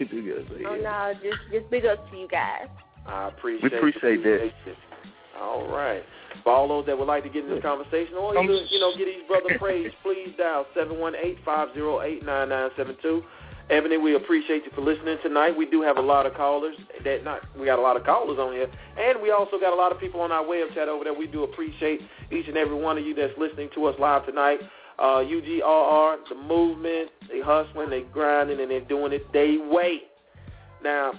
Oh, no, just, just big up to you guys. I appreciate We appreciate that. appreciate you. All right. For all those that would like to get in this conversation or either, you know, get these brother praise, please dial seven one eight, five zero eight, nine nine seven two. Ebony, we appreciate you for listening tonight. We do have a lot of callers. That not we got a lot of callers on here, and we also got a lot of people on our web chat over there. We do appreciate each and every one of you that's listening to us live tonight. Uh, U G R R, the movement, they hustling, they grinding, and they're doing it they way. Now,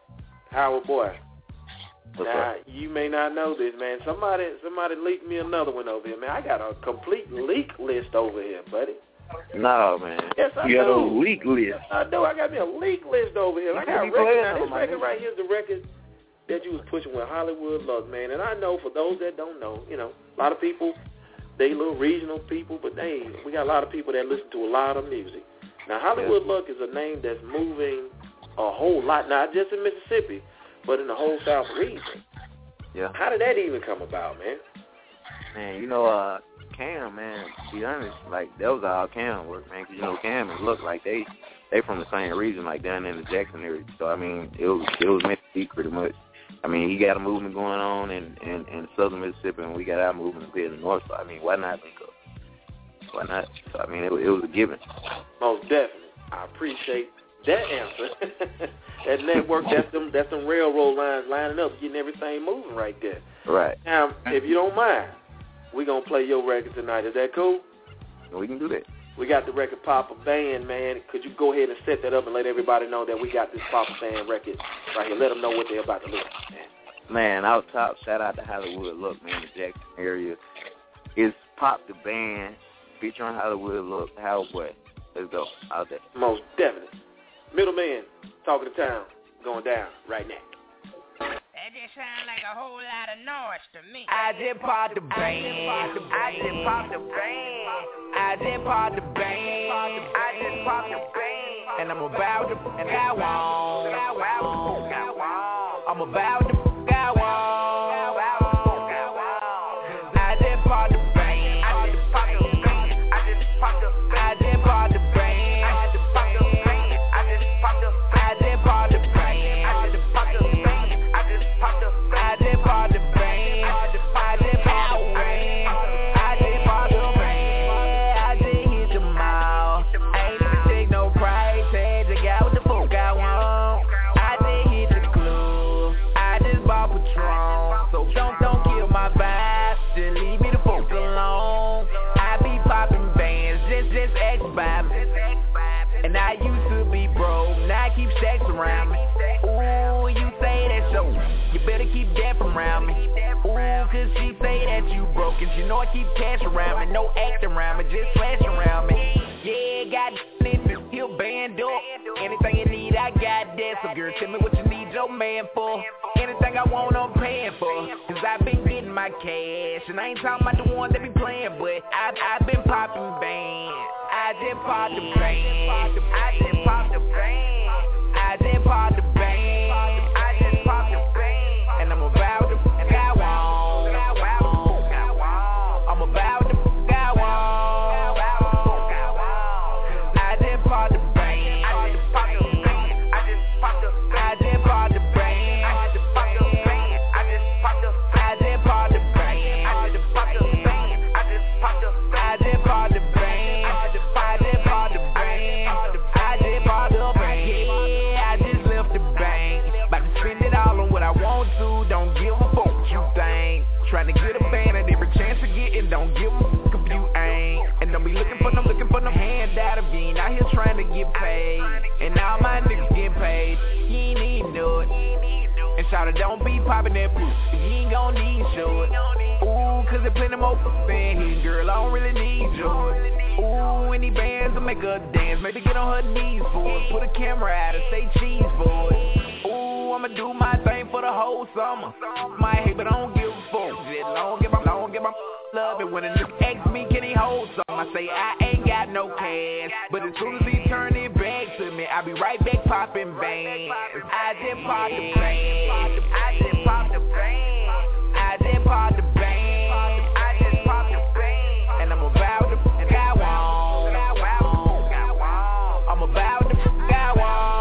Howard boy, What's now up? you may not know this, man. Somebody, somebody leaked me another one over here, man. I got a complete leak list over here, buddy. No, man. Yes, I you got do. a leak list. Yes, I do. I got me a leak list over here. I got a You record. playing Now, on this my record nigga. right here is the record that you was pushing with Hollywood Luck, man. And I know for those that don't know, you know, a lot of people, they little regional people, but they, we got a lot of people that listen to a lot of music. Now, Hollywood Luck is a name that's moving a whole lot, not just in Mississippi, but in the whole South region. Yeah. How did that even come about, man? Man, you know, uh, Cam, man, to be honest, like, that was all Cam work, man, because, you know, Cam and Look, like, they they from the same region, like, down in the Jackson area. So, I mean, it was it was meant to be pretty much. I mean, he got a movement going on in, in, in southern Mississippi, and we got our movement up here in the north. So, I mean, why not link up? Why not? So, I mean, it, it was a given. Most definitely. I appreciate that answer. That network, that's them, that's them railroad lines lining up, getting everything moving right there. Right. Now, if you don't mind, we're going to play your record tonight. Is that cool? We can do that. We got the record Papa Band, man. Could you go ahead and set that up and let everybody know that we got this Papa Band record right here? Let them know what they're about to listen to, man. Man, out top, shout out to Hollywood Look, man, the Jackson area. It's Pop the Band, featuring Hollywood Look, Howard Boy. Let's go, out there. Most definitely. Middleman, Talk of the Town, going down right now. That just sound like a whole lot of noise to me. I just popped the band. I just popped the band. I just popped the band. I just popped the band. And I'm about to go on. I'm about to go on. I keep stacks around me. Ooh, you say that so, you better keep that from around me. Ooh, cause she say that you broke, and you know I keep cash around me. No acting around me, just flash around me. Yeah, got in the hill band up. Anything you need, I got that. So girl, tell me what you need your man for. Anything I want, I'm paying for. Cause I've been getting my cash, and I ain't talking about the one that be playing, but I, I've been popping bands. I just popped the band. I just popped the band. I just popped the band. I just popped the band. And I'm about to go on. I'm about to go on. I just popped the band. I just popped the band. I just popped the band. I just popped the band. I just popped the band. I just popped the band. I just popped the band. I just popped the band. I just popped the band. I just popped the band. Don't give a fuck you think. Trying to get a band at every chance to get it. Don't give a fuck if you ain't. And don't be looking for them, looking for them handout of being out here trying to get paid. And all my niggas get paid. You ain't even do it. And shout it, don't be popping that poop. You ain't gon' need short. Ooh, cause there's plenty more in here, girl. I don't really need yours. Ooh, any bands will make her dance. Maybe get on her knees for it. Put a camera out and say cheese for it. Ooh, I'ma do my thing for the whole summer. My hate, but I don't give a fuck. Just don't give a, don't give a love it. When a nigga asks me, can he hold some? I say, I ain't got no cash. But as soon as he turn it back to me, I'll be right back popping bands. I just popped the band. I just popped the band. I just popped the band. I just popped the band. And I'm about to go on. I'm about to go on.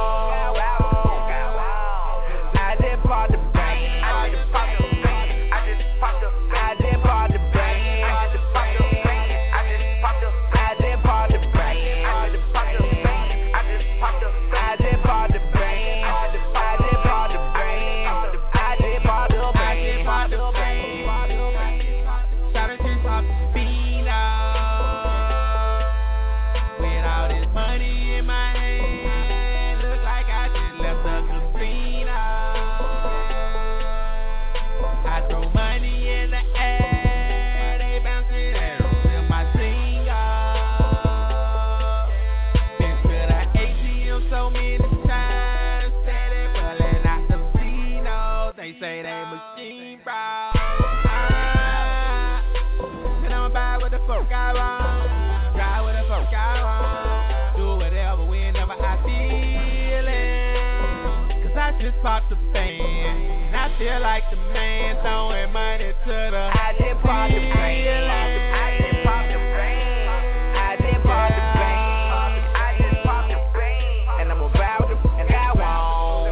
Pop the band, and I feel like the man throwing money to the. I just pop the band. I just pop the band. I just pop the band. I just pop the band. And I'm about to go on.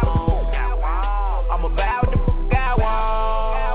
I'm about to go on.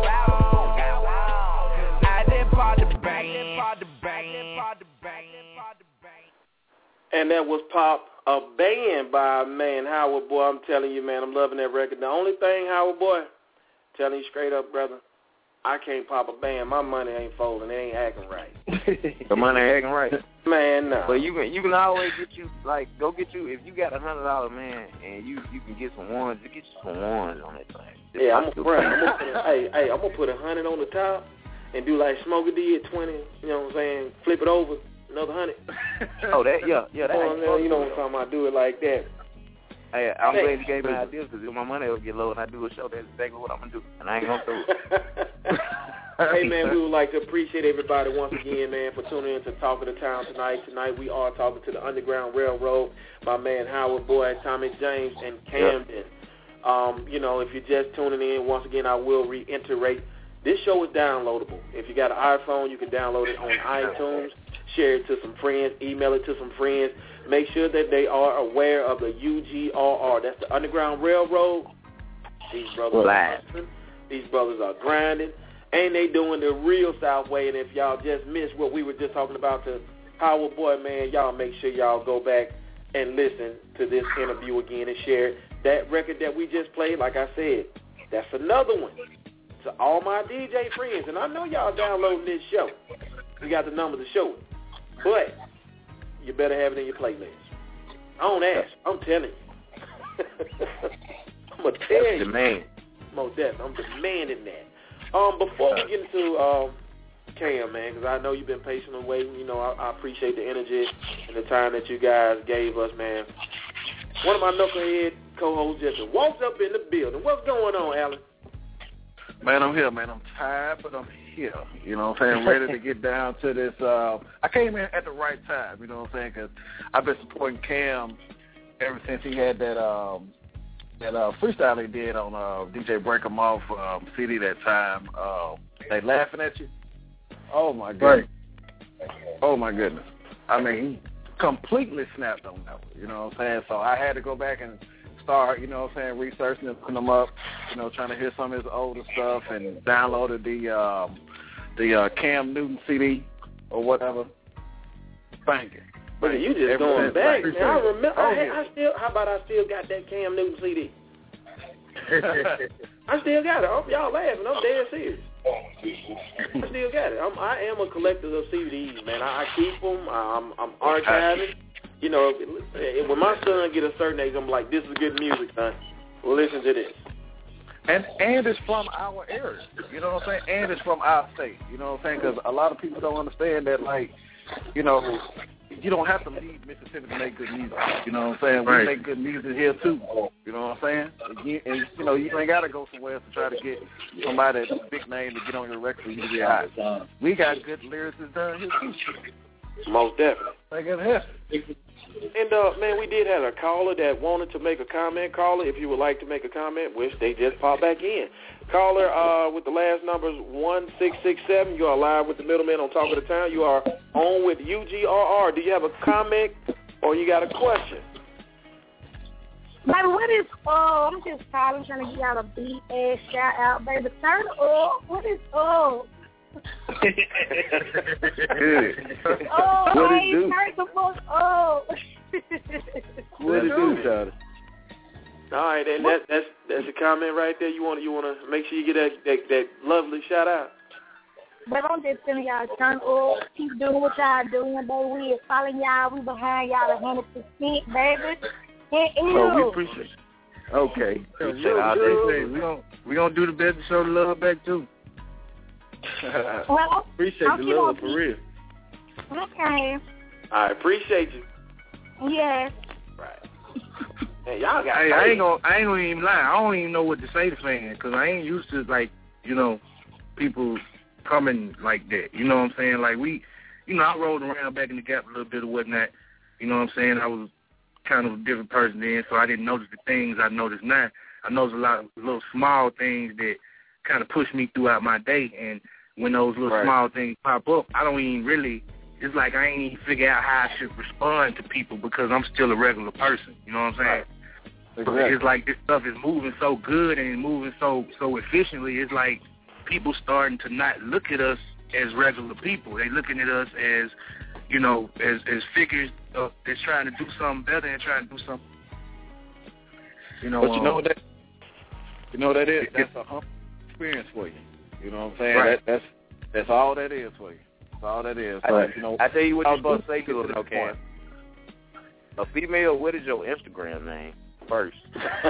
I just pop the band. Pop the band. Pop the band. And that was Pop a Band by man Howard Boy. I'm telling you, man, I'm loving that record. The only thing, Howard Boy, telling you straight up, brother, I can't pop a band. My money ain't folding. It ain't acting right. The money ain't acting right. Man, no. But you can you can always get you like go get you if you got a hundred dollar man and you you can get some ones. You get you some ones on that thing. Just yeah, I'm gonna I'm gonna put a, hey hey I'm gonna put a hundred on the top and do like Smokey did, twenty. You know what I'm saying? Flip it over. Another hundred. Oh, that yeah, yeah. That oh, you know what I'm talking about? Do it like that. Hey, I'm hey, glad you gave me ideas because if my money will get low and I do a show, that's exactly what I'm gonna do, and I ain't gonna do it. Hey man, we would like to appreciate everybody once again, man, for tuning in to Talk of the Town tonight. Tonight we are talking to the Underground Railroad, my man Howard Boy, Tommy James, and Camden. Yep. Um, you know, if you're just tuning in, once again, I will reiterate. This show is downloadable. If you got an iPhone, you can download it on iTunes, share it to some friends, email it to some friends. Make sure that they are aware of the U G R R. That's the Underground Railroad. These brothers are hustling. These brothers are grinding. And they doing the real South way. And if y'all just missed what we were just talking about to Howard Boy, man, y'all make sure y'all go back and listen to this interview again and share it. That record that we just played, like I said, that's another one. To all my D J friends, and I know y'all downloading this show. We got the number to show it. But you better have it in your playlist. I don't ask. I'm telling you. I'm gonna tell you. Demand. Most definitely, I'm demanding that. Um, before we get into um, Cam, man, because I know you've been patiently waiting. You know, I, I appreciate the energy and the time that you guys gave us, man. One of my knucklehead co-hosts just walked up in the building. What's going on, Alan? Man, I'm here, man. I'm tired, but I'm here. You know what I'm saying? Ready to get down to this. Uh, I came in at the right time, you know what I'm saying? Because I've been supporting Cam ever since he had that um, that uh, freestyle he did on uh, D J Break 'em Off um, C D that time. Uh, they laughing at you? Oh, my goodness. Right. Oh, my goodness. I mean, he completely snapped on that one, you know what I'm saying? So I had to go back and start, you know what I'm saying, researching and putting them up, you know, trying to hear some of his older stuff, and downloaded the um, the uh, Cam Newton C D or whatever. Thank you. But you just Every going back. Man, I remember. Oh, I, had, I still. How about I still got that Cam Newton C D? I still got it. I'm, y'all laughing. I'm dead serious. I still got it. I'm, I am a collector of C Ds, man. I, I keep them. I'm, I'm archiving. You know, when my son get a certain age, I'm like, this is good music, son. Well, listen to this. And and it's from our area. You know what I'm saying? And it's from our state. You know what I'm saying? Because a lot of people don't understand that, like, you know, you don't have to leave Mississippi to make good music. You know what I'm saying? Right. We make good music here, too. You know what I'm saying? And you, and, you know, you ain't got to go somewhere else to try to get somebody that's a big name to get on your record for you to get hot. We got good lyricists down here, too. Most definitely. Like it here. And, uh, man, we did have a caller that wanted to make a comment. Caller, if you would like to make a comment, which they just popped back in. Caller uh, with the last numbers one six six seven. You are live with the middleman on Talk of the Town. You are on with U G R R. Do you have a comment or you got a question? Baby, what is, uh, I'm just calling, trying to get out a big ass shout out, baby. Turn up. What is up? Oh, what hey, it do? turn the fuck up. What it do, Charlie? All right, and that, that's that's a comment right there. You want you want to make sure you get that, that that lovely shout out. But I'm just telling y'all, turn up, keep doing what y'all doing, baby. We is following y'all. We behind y'all one hundred percent, baby. And oh, we appreciate it. Okay. Appreciate it. We're going we gonna do the best to show the love back, too. Well, appreciate the love, for real. Okay. I appreciate you. Yes. Right. Hey, y'all got hey, I ain't gonna, I ain't gonna even lie. I don't even know what to say to fans because I ain't used to, like, you know, people coming like that. You know what I'm saying? Like, we, you know, I rolled around back in the Gap a little bit or whatnot. You know what I'm saying? I was kind of a different person then, so I didn't notice the things I notice now. I noticed a lot of little small things that kind of push me throughout my day, and when those little right. small things pop up, I don't even really, it's like I ain't even figure out how I should respond to people because I'm still a regular person. You know what I'm saying? Right. Exactly. It's like this stuff is moving so good and moving so so efficiently. It's like people starting to not look at us as regular people. They looking at us as, you know, as as figures uh, that's trying to do something better and trying to do something. You know, but you know um, what that, you know what that is? That's a humble experience for you. You know what I'm saying? Right. That, that's that's all that is for you. That's all that is. I, But, you know, I tell you what I you're was supposed to say to them, okay? A female, what is your Instagram name first?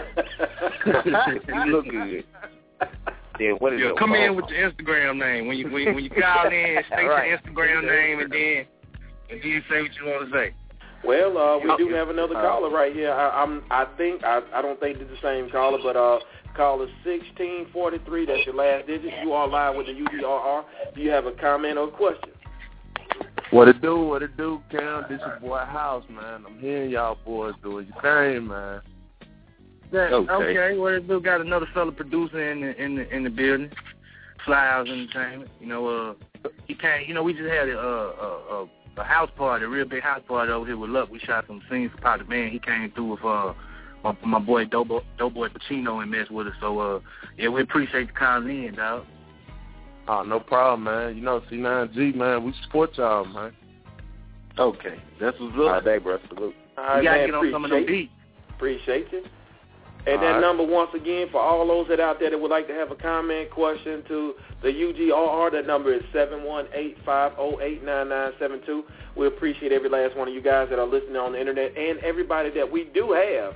You look good. Then what is yeah, your come phone? in with your Instagram name. When you when, when you call in, state right. your Instagram name and then and then say what you want to say. Well, uh, we do have another caller right here. I, I'm, I think, I, I don't think it's the same caller, but uh, caller sixteen forty-three, that's your last digit. You are live with the U G R R. Do you have a comment or a question? What it do, what it do, Cam? This your boy House, man. I'm hearing y'all boys doing your thing, man. Yeah, Okay. okay. Well, we got another fella producer in the in the in the building, Flyhouse Entertainment. You know, uh, he came. You know, we just had a a, a a house party, a real big house party over here with Luck. We shot some scenes for Pot the Man. He came through with uh my, my boy Doughboy Doughboy Pacino and messed with us. So uh, yeah, we appreciate the calling in, dog. Oh, no problem, man. You know, C nine G, man, we support y'all, man. Okay. That's what's up. All day, bro. Salute. All right, you gotta man, get on some of them beats. Appreciate you. And All that right. number, once again, for all those that out there that would like to have a comment, question to the U G R R, that number is seven one eight, five oh eight, nine nine seven two. We appreciate every last one of you guys that are listening on the internet and everybody that we do have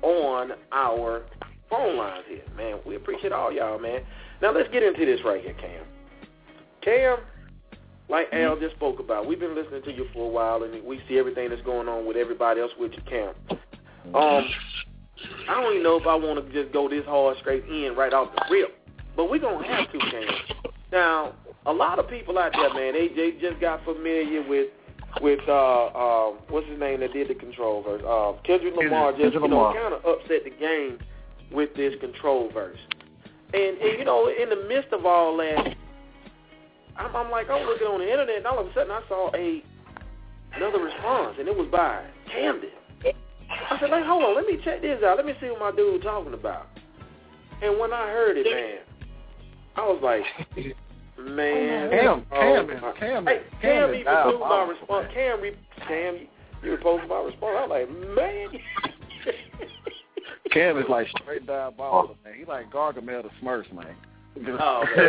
on our phone lines here, man. We appreciate all y'all, man. Now let's get into this right here, Cam. Cam, like Al just spoke about, we've been listening to you for a while, and we see everything that's going on with everybody else with you, Cam. Um, I don't even know if I want to just go this hard straight in right off the rip, but we're going to have to, Cam. Now, a lot of people out there, man, they, they just got familiar with, with uh, uh, what's his name that did the Control verse? Uh, Kendrick Lamar just, Kendrick you know, Lamar. kind of upset the game with this Control verse. And, and, you know, in the midst of all that, I'm, I'm like, I'm looking on the internet, and all of a sudden I saw a another response, and it was by Camden. I said, like, hold on, let me check this out. Let me see what my dude talking about. And when I heard it, man, I was like, man. Cam, oh, Cam, my- Cam, hey, Cam Cam is even diabolical, knew my response. Cam, re- Cam, you, you reposted my response. I was like, man. Cam is like straight diabolical, man. He like Gargamel the Smurfs, man. Oh, man.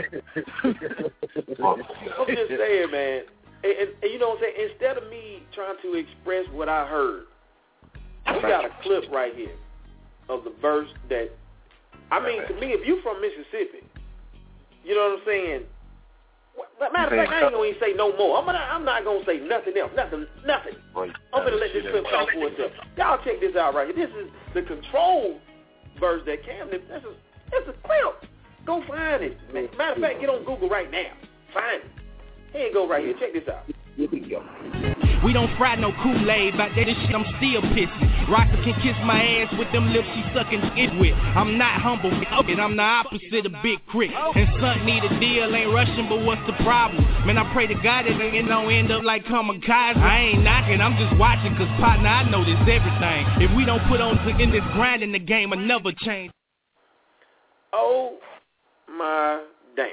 I'm just saying, man. And, and, and you know what I'm saying? Instead of me trying to express what I heard, we got a clip right here of the verse that, I mean, to me, if you from Mississippi, you know what I'm saying? Well, matter of fact, I ain't going to say no more. I'm, gonna, I'm not going to say nothing else. Nothing. Nothing. I'm going to let this clip talk for itself. Y'all check this out right here. This is the Control verse that Cam did. This is, this is clip. Go find it. Matter of fact, get on Google right now. Find it. Here you go right here. Check this out. Here we go. We don't fry no Kool-Aid, but that shit I'm still pissing. Rocker can kiss my ass with them lips she sucking it with. I'm not humble, and I'm the opposite of Big Crit. And son need a deal, ain't rushing, but what's the problem? Man, I pray to God that it don't end up like kamikaze. I ain't knocking, I'm just watching, cause partner, I know this everything. If we don't put on in this grind in the game, I never change. Oh my damn.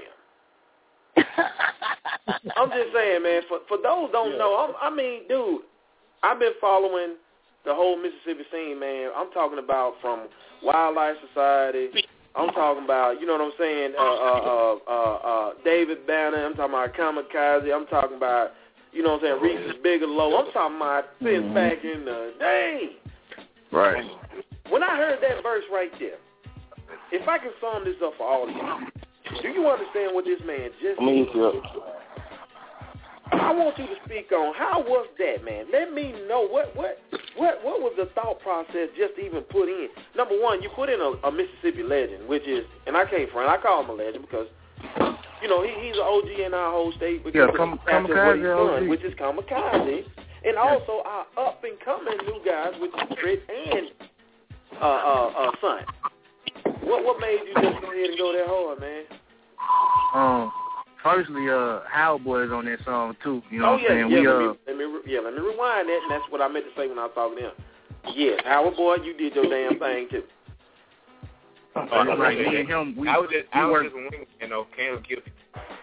I'm just saying, man, for for those who don't yeah. know, I'm, I mean, dude, I've been following the whole Mississippi scene, man. I'm talking about from Wildlife Society. I'm talking about, you know what I'm saying, uh, uh, uh, uh, uh, David Banner. I'm talking about Kamikaze. I'm talking about, you know what I'm saying, Reese's Bigelow. I'm talking about since mm-hmm. back in the day. Right. When I heard that verse right there, if I can sum this up for all of you, do you understand what this man just Me too. I want you to speak on how was that, man? Let me know what what what what was the thought process just to even put in. Number one, you put in a, a Mississippi legend, which is, and I can't front, I call him a legend because, you know, he, he's an O G in our whole state because yeah, come, that's what he's Kamikaze, done, which is Kamikaze, and also our up and coming new guys, which is Crit and uh, uh, uh, Son. What what made you just go ahead and go that hard, man? Um, firstly, uh, Howard Boy is on that song too. You know oh, what I'm yeah, saying? Yeah, we let uh, me, let me re- yeah, let me rewind that, and that's what I meant to say when I was talking to him. Yes, Howard Boy, you did your damn thing too. Uh, uh, like me and him, we, I was just, we I was work. just winging, you know, Cam guilty.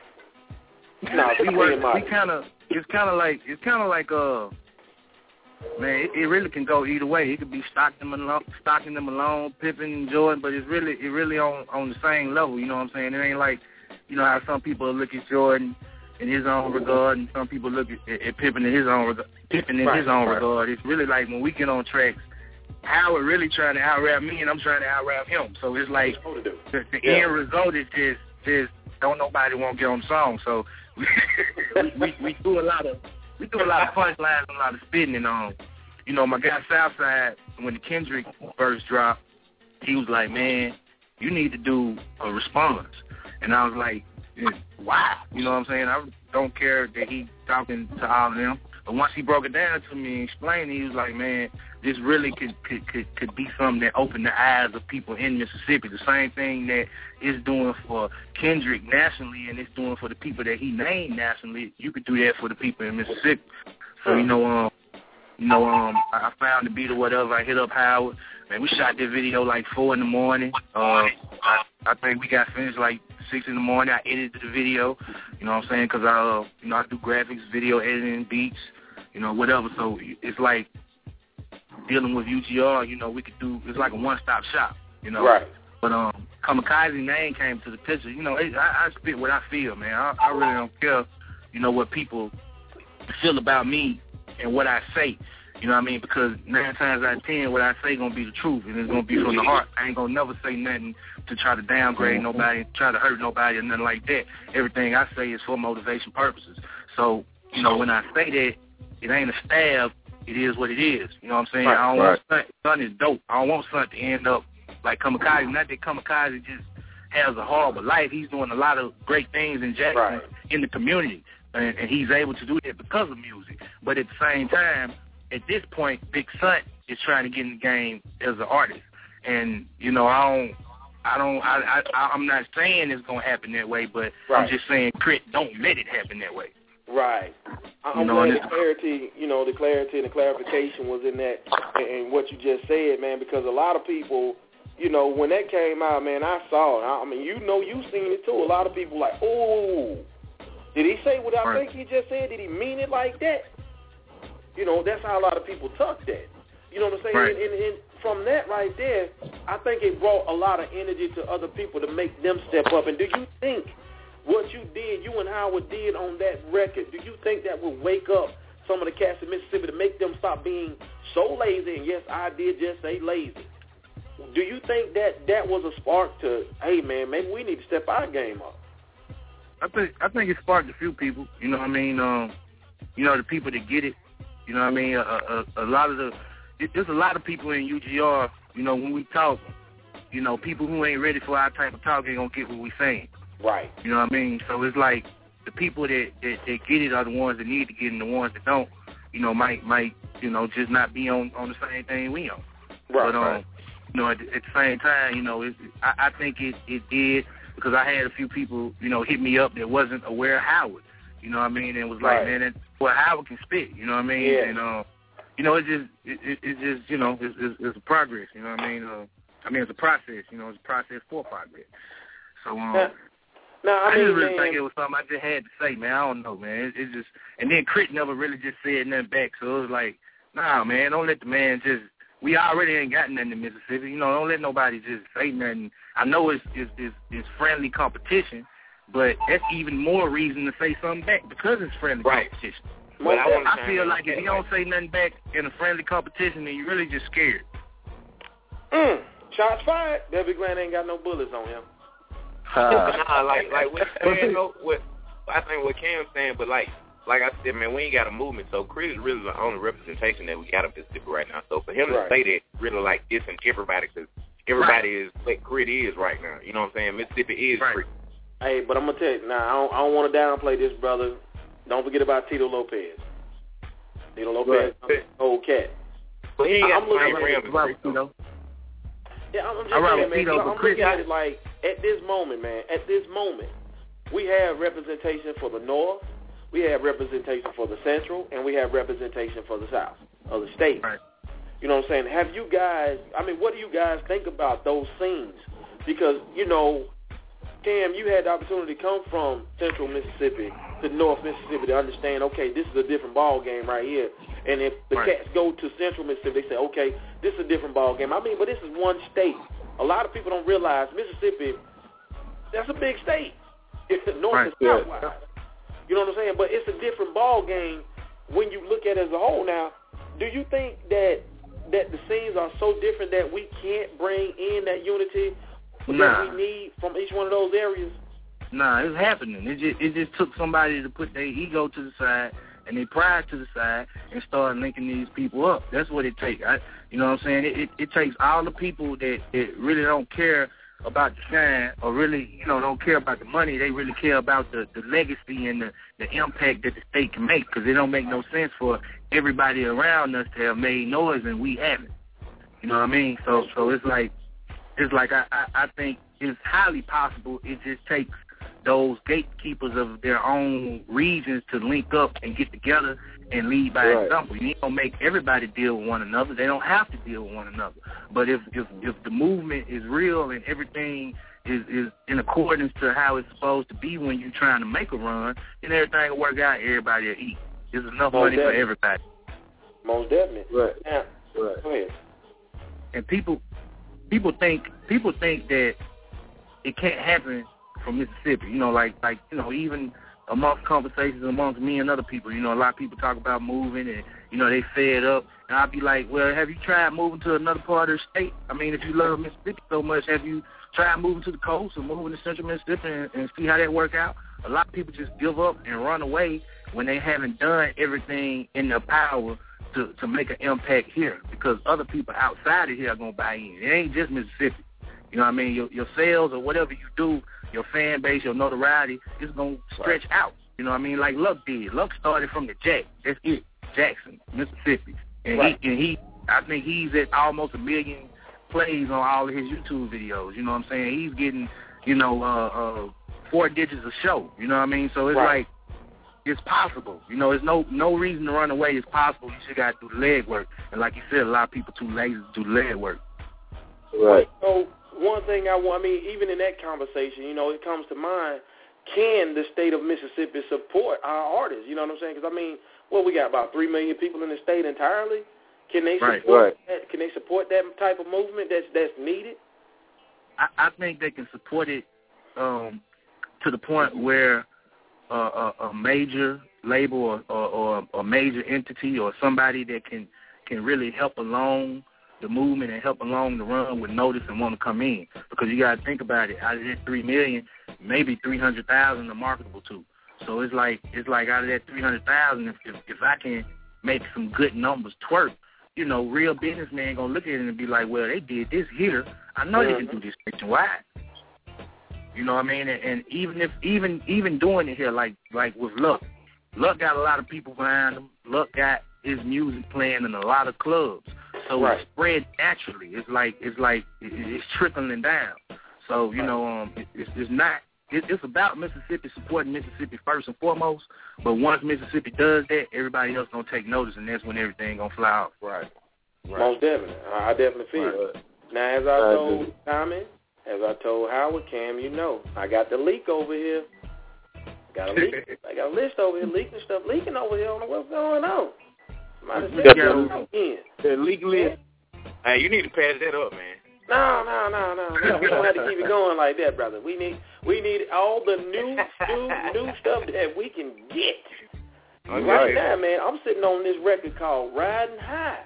No, we work. We kind of. It's kind of like. It's kind of like uh. Man, it, it really can go either way. It could be Stockton, Malone, Stockton and Malone, Pippen and Jordan, but it's really, it really on on the same level. You know what I'm saying? It ain't like, you know how some people look at Jordan in his own regard, and some people look at, at Pippen in his own regard. Pippen in right, his own right. regard. It's really like when we get on tracks, Howard really trying to out-rap me, and I'm trying to out-rap him. So it's like the, the yeah. end result is just, just don't nobody want to get on the song. So we, we we do a lot of. We do a lot of punchlines and a lot of spitting, and um, you know, my guy Southside, when the Kendrick verse dropped, he was like, man, you need to do a response. And I was like, wow. You know what I'm saying? I don't care that he talking to all of them. But once he broke it down to me and explained it, he was like, man, this really could, could, could, could be something that opened the eyes of people in Mississippi. The same thing that it's doing for Kendrick nationally and it's doing for the people that he named nationally. You could do that for the people in Mississippi. So, you know, um, you know, um, I found the beat or whatever. I hit up Howard. Man, we shot that video like four in the morning. Uh, I, I think we got finished like six in the morning. I edited the video, you know what I'm saying, because I, uh, you know, I do graphics, video editing, beats, you know, whatever. So it's like dealing with U G R, you know, we could do, it's like a one-stop shop, you know. Right. But um, Kamikaze name came to the picture. You know, it, I, I spit what I feel, man. I, I really don't care, you know, what people feel about me and what I say. You know what I mean? Because nine times out of ten, what I say gonna be the truth, and it's gonna be from the heart. I ain't gonna never say nothing to try to downgrade nobody, try to hurt nobody, or nothing like that. Everything I say is for motivation purposes. So, you know, when I say that, it ain't a stab. It is what it is. You know what I'm saying? Right, I don't right. want son, son is dope. I don't want son to end up like Kamikaze. Not that Kamikaze just has a horrible life. He's doing a lot of great things in Jackson Right. in the community, and, and he's able to do that because of music. But at the same time, at this point, Big Son is trying to get in the game as an artist, and you know, I don't, I don't, I, I, I'm not saying it's gonna happen that way, but Right. I'm just saying, Crit, don't let it happen that way. Right. I'm You know, glad and the it's- clarity, you know, the clarity and the clarification was in that and, and what you just said, man, because a lot of people, you know, when that came out, man, I saw it. I mean, you know, you seen it too. A lot of people like, oh, did he say what I Right. think he just said? Did he mean it like that? You know, that's how a lot of people took that. You know what I'm saying? Right. And, and, and from that right there, I think it brought a lot of energy to other people to make them step up. And do you think what you did, you and Howard did on that record, do you think that will wake up some of the cats in Mississippi to make them stop being so lazy? And yes, I did just say lazy. Do you think that that was a spark to, hey, man, maybe we need to step our game up? I think I think it sparked a few people. You know what I mean? Um, you know, the people that get it. You know what I mean? A, a, a lot of the there's a lot of people in U G R. You know, when we talk, you know, people who ain't ready for our type of talk ain't gonna get what we saying. Right. You know what I mean? So it's like the people that, that that get it are the ones that need to get it, and the ones that don't, you know, might might you know just not be on on the same thing we on. Right. But um, right. you know, at, at the same time, you know, it, I, I think it it did because I had a few people, you know, hit me up that wasn't aware of Howard. You know what I mean? And was like, Right. man, that, well, Howard can spit. You know what I mean? Yeah. And um, you know, it's just it, it, it's just you know, it's, it's, it's a progress. You know what I mean? Uh, I mean, it's a process. You know, it's a process for progress. So um. Now, now, I, I mean, just really man, think it was something I just had to say, man. I don't know, man. It, it just and then Crit never really just said nothing back, so it was like, nah, man, don't let the man just. We already ain't got nothing in Mississippi, you know. Don't let nobody just say nothing. I know it's it's it's, it's friendly competition, but that's even more reason to say something back because it's friendly Right. competition. But I I, wanna I chime feel in like on if that, you don't like- say nothing back in a friendly competition, then you're really just scared. Mm, shots fired. Debbie Grant ain't got no bullets on him. nah, like like what saying though, what I think what Cam's saying, but like like I said, man, we ain't got a movement, so Crit is really the only representation that we got of Mississippi right now. So for him Right. to say that, really like dissing everybody, because everybody is what Crit is right now. You know what I'm saying? Mississippi is Right. Crit. Hey, but I'm gonna tell you now. I don't, I don't want to downplay this, brother. Don't forget about Tito Lopez. Tito Lopez, Right. old cat. But he ain't got I'm the looking same at rims it, as Right, Crit, you though. know. Yeah, I'm just I ride saying, with man. Tito, you know, but I'm Chris- looking at it like at this moment, man. At this moment, we have representation for the North, we have representation for the Central, and we have representation for the South of the state. Right. You know what I'm saying? Have you guys? I mean, what do you guys think about those scenes? Because you know, Cam, you had the opportunity to come from Central Mississippi to North Mississippi to understand. Okay, this is a different ball game right here. And if the Right. cats go to Central Mississippi, they say, okay, this is a different ball game. I mean, but this is one state. A lot of people don't realize Mississippi, that's a big state. It's the North Right. and South wise. You know what I'm saying? But it's a different ball game when you look at it as a whole. Now, do you think that that the scenes are so different that we can't bring in that unity Nah. that we need from each one of those areas? Nah, it's happening. It just it just took somebody to put their ego to the side and their pride to the side and start linking these people up. That's what it takes. I, you know what I'm saying? It, it it takes all the people that, that really don't care about the shine or really, you know, don't care about the money. They really care about the, the legacy and the, the impact that the state can make, because it don't make no sense for everybody around us to have made noise and we haven't. You know what I mean? So so it's like it's like I, I, I think it's highly possible. It just takes those gatekeepers of their own regions to link up and get together and lead by Right. example. You ain't gonna make everybody deal with one another. They don't have to deal with one another. But if if, if the movement is real and everything is, is in accordance to how it's supposed to be when you're trying to make a run, then everything will work out. Everybody will eat. There's enough Most money definitely. for everybody. Most definitely. Right. Now, Right. go ahead. And people people think people think that it can't happen from Mississippi. You know, like like you know, even amongst conversations amongst me and other people, you know, a lot of people talk about moving and, you know, they fed up And I'd be like, well, have you tried moving to another part of the state? I mean, if you love Mississippi so much, have you tried moving to the coast or moving to central Mississippi and, and see how that work out? A lot of people just give up and run away when they haven't done everything in their power to, to make an impact here, because other people outside of here are going to buy in. It ain't just Mississippi. You know what I mean? Your, your sales or whatever you do, your fan base, your notoriety, is going to stretch right. out. You know what I mean? Like Luck did. Luck started from the Jack. That's it. Jackson, Mississippi. And, right. he, and he, I think he's at almost a million plays on all of his YouTube videos. You know what I'm saying? He's getting, you know, uh, uh, four digits a show. You know what I mean? So it's right. like, it's possible. You know, there's no no reason to run away. It's possible. You just got to do the leg work. And like you said, a lot of people too lazy to do the leg work. Right. So one thing I want, I mean, even in that conversation, you know, it comes to mind, can the state of Mississippi support our artists? You know what I'm saying? Because, I mean, well, we got about three million people in the state entirely. Can they support right, right. that? Can they support that type of movement that's that's needed? I, I think they can support it um, to the point where uh, a, a major label or, or, or a major entity or somebody that can can really help along the movement and help along the run with notice and want to come in. Because you got to think about it. Out of that three million, maybe three hundred thousand are marketable too. So it's like it's like out of that three hundred thousand, if, if if I can make some good numbers twerk, you know, real businessman gonna look at it and be like, well, they did this here. I know mm-hmm. they can do this nationwide. You know what I mean? And, and even if even even doing it here, like like with Luck, Luck got a lot of people behind him. Luck got his music playing in a lot of clubs, so right. it's spread naturally. It's like it's like it's trickling down. So you know, um, it, it's, it's not. It's about Mississippi supporting Mississippi first and foremost, but once Mississippi does that, everybody else gonna take notice, and that's when everything gonna fly out. Right. right. Most definitely. I definitely feel right. it. Now, as I right. told Tommy, as I told Howard, Cam, you know, I got the leak over here. Got a leak. I got a list over here, leaking stuff, leaking over here. I don't know what's going on. Somebody said that again. The leak list. Hey, you need to pass that up, man. No, no, no, no, no. We don't have to keep it going like that, brother. We need we need all the new, new, new stuff that we can get. Right. right now, man, I'm sitting on this record called Riding High.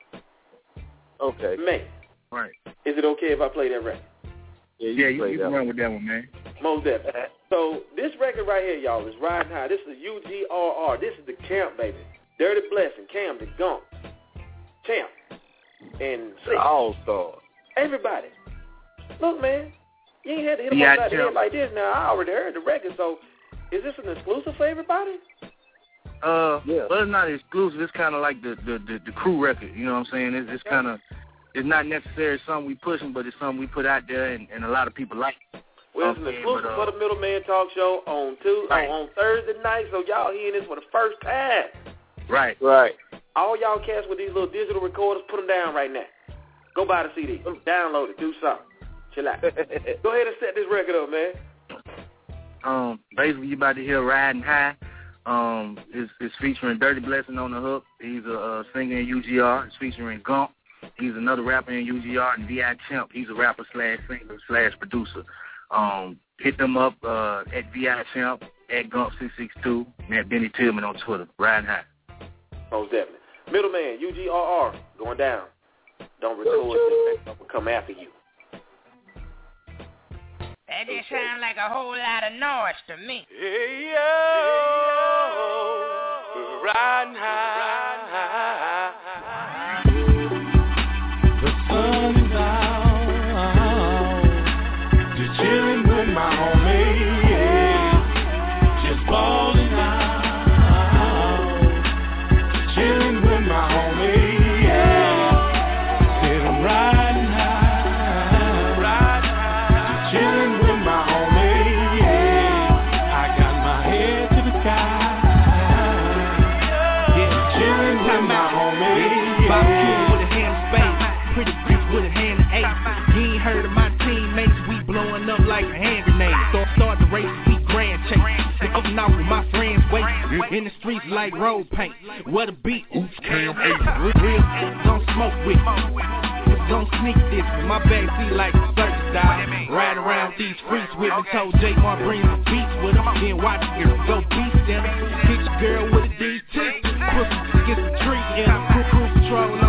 Okay. Man. Right. Is it okay if I play that record? Yeah, you, yeah, you, you can run with that one, man. Most definitely. So this record right here, y'all, is Riding High. This is U G R R. This is the Camp, baby. Dirty Blessing, Cam the Gump, Champ, and Six. All stars. Everybody. Look, man, you ain't had to hit them yeah, upside the head like this. Now, I already heard the record, so is this an exclusive for everybody? Uh, yeah. Well, it's not exclusive. It's kind of like the, the, the, the crew record, you know what I'm saying? It's, it's kind of, it's not necessarily something we pushing, but it's something we put out there, and, and a lot of people like it. Well, it's an exclusive but, uh, for the Middleman Talk Show on Tuesday, right. on, on Thursday night, so y'all hearing this for the first time. Right. Right. All y'all cats with these little digital recorders, put them down right now. Go buy the C D. Download it. Do something. Chill out. Go ahead and set this record up, man. Um, basically, you about to hear Riding High. Um, it's, it's featuring Dirty Blessing on the hook. He's a, a singer in U G R. It's featuring Gump. He's another rapper in U G R. And V I Champ. He's a rapper slash singer slash producer. Um, hit them up uh, at V I Champ, at Gump six six two, and at Benny Tillman on Twitter. Riding High. Most definitely. Middleman, U G R R, going down. Don't record this. Next will come after you. That just sounds like a whole lot of noise to me. Hey, yo, riding high. The sun's out. Just chilling with my homie. Just balling out. Chilling with my homie. Like a hand grenade, start, start the race, we grand chase. Up and out with my friends, wait. In the streets like road paint. What a beat, oops, Cam eight. Real, don't smoke with me. Don't sneak this with my backseat like a circus dog. Ride around these streets with me, told Jake Mark bring some beats with him. Then watch the girl go beast them. Bitch girl with a D T. Pussy against the tree in a cruise control.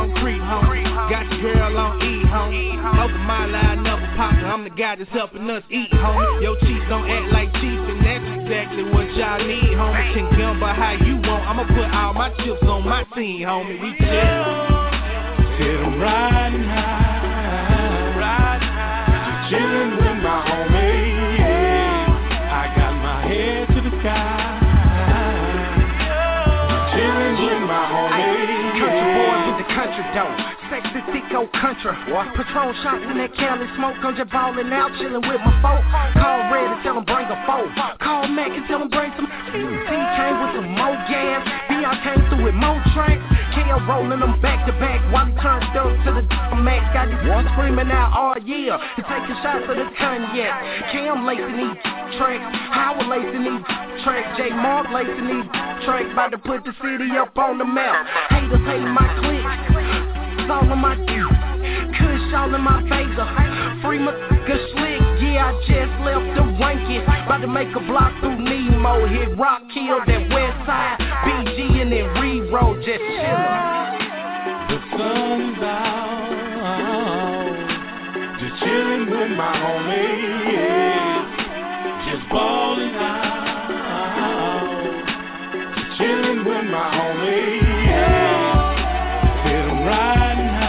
know the my line never poppin'. I'm the guy that's helping us eat, homie. Your cheeks don't act like cheeks, and that's exactly what y'all need, homie. Can gamble how you want. I'ma put all my chips on my team, homie. We chill. Said I'm riding high, riding high, chillin' with my homie. Yeah. I got my head to the sky, chillin' with my homie. Country boy with the country dough. Sexy, thick old country. What? Patrol shots in that Cali smoke. I'm just ballin' out, chillin' with my folks. Call Red and tell him bring a foe. Call Mac and tell him bring some. C came with some more gas. B I came through with more tracks. K L rollin' them back to back while he turned up to the max. Got these ones screamin' out all year. He taking shots of the cognac. Cam lacing these tracks. Howard lacing these tracks. J Mark lacing these tracks. About to put the city up on the map. Haters hate my clique. All in my teeth, kush all in my phaser. Free my nigga slick, yeah, I just left the wanky. About to make a block through Nemo. Hit Rock, kill that west side. B G and then re-roll, just chillin'. The sun's out, just chillin' with my homie, yeah. Just ballin' out, just chillin' with my homie, yeah. Said I'm riding.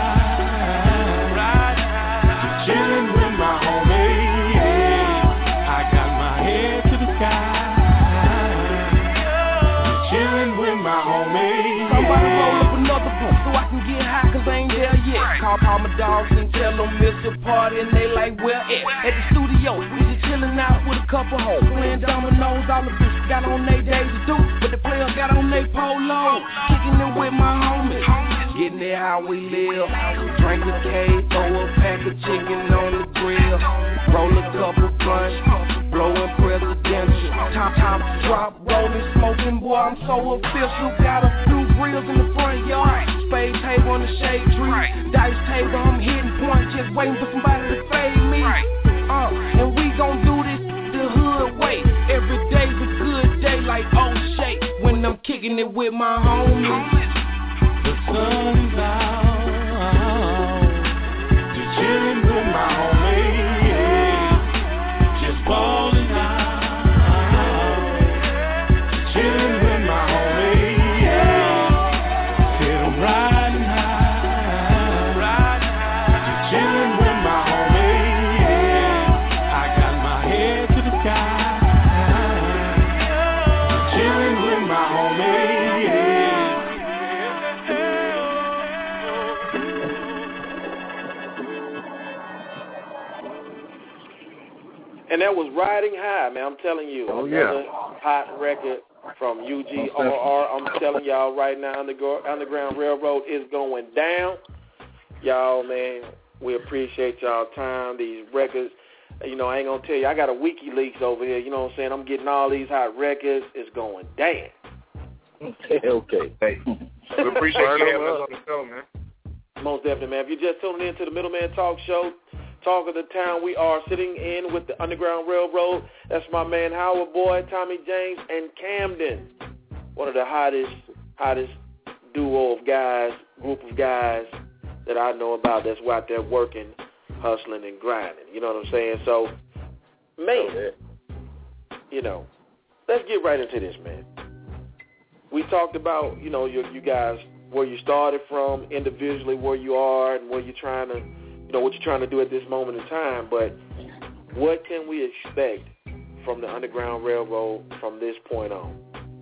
Call all my dogs and tell them it's a party and they like, where at? At the studio, we just chillin' out with a couple hoes. Playing dominoes, all the bitches got on they days to do, but the players got on they polo. Kicking it with my homies, getting it how we live. Drink a cake, throw a pack of chicken on the grill. Roll a couple blunts, blowing presidential. Top, top, drop, rolling, smoking, boy, I'm so official. Got a few grills in the front yard. Spade table on the shade tree. Dice table, I'm hitting points, just waiting for somebody to fade me. Uh, and we gon' do this the hood way. Every day's a good day like O'Shea. When I'm kicking it with my homies. The sun's out, just chillin' with my homies, yeah. Just ballin' out, just chillin' with my homies, yeah. Said I'm riding high, riding high, just chillin' with my homies, yeah. I got my head to the sky, just chillin' with my homies, yeah. And that was Riding High, man. I'm telling you. Oh, another yeah. hot record from U G R R. I'm telling y'all right now, Underground Railroad is going down. Y'all, man, we appreciate y'all time. These records, you know, I ain't going to tell you. I got a WikiLeaks over here. You know what I'm saying? I'm getting all these hot records. It's going down. Okay, okay. Hey, we appreciate you having us on the show, man. Most definitely, man. If you're just tuning in to the Middleman Talk Show, Talk of the Town, we are sitting in with the Underground Railroad. That's my man Howard Boy, Tommy James, and Camden. One of the hottest, hottest duo of guys, group of guys that I know about that's out there working, hustling, and grinding. You know what I'm saying? So, man, you know, let's get right into this, man. We talked about, you know, you, you guys, where you started from individually, where you are, and where you're trying to, you know, what you're trying to do at this moment in time. But what can we expect from the Underground Railroad from this point on?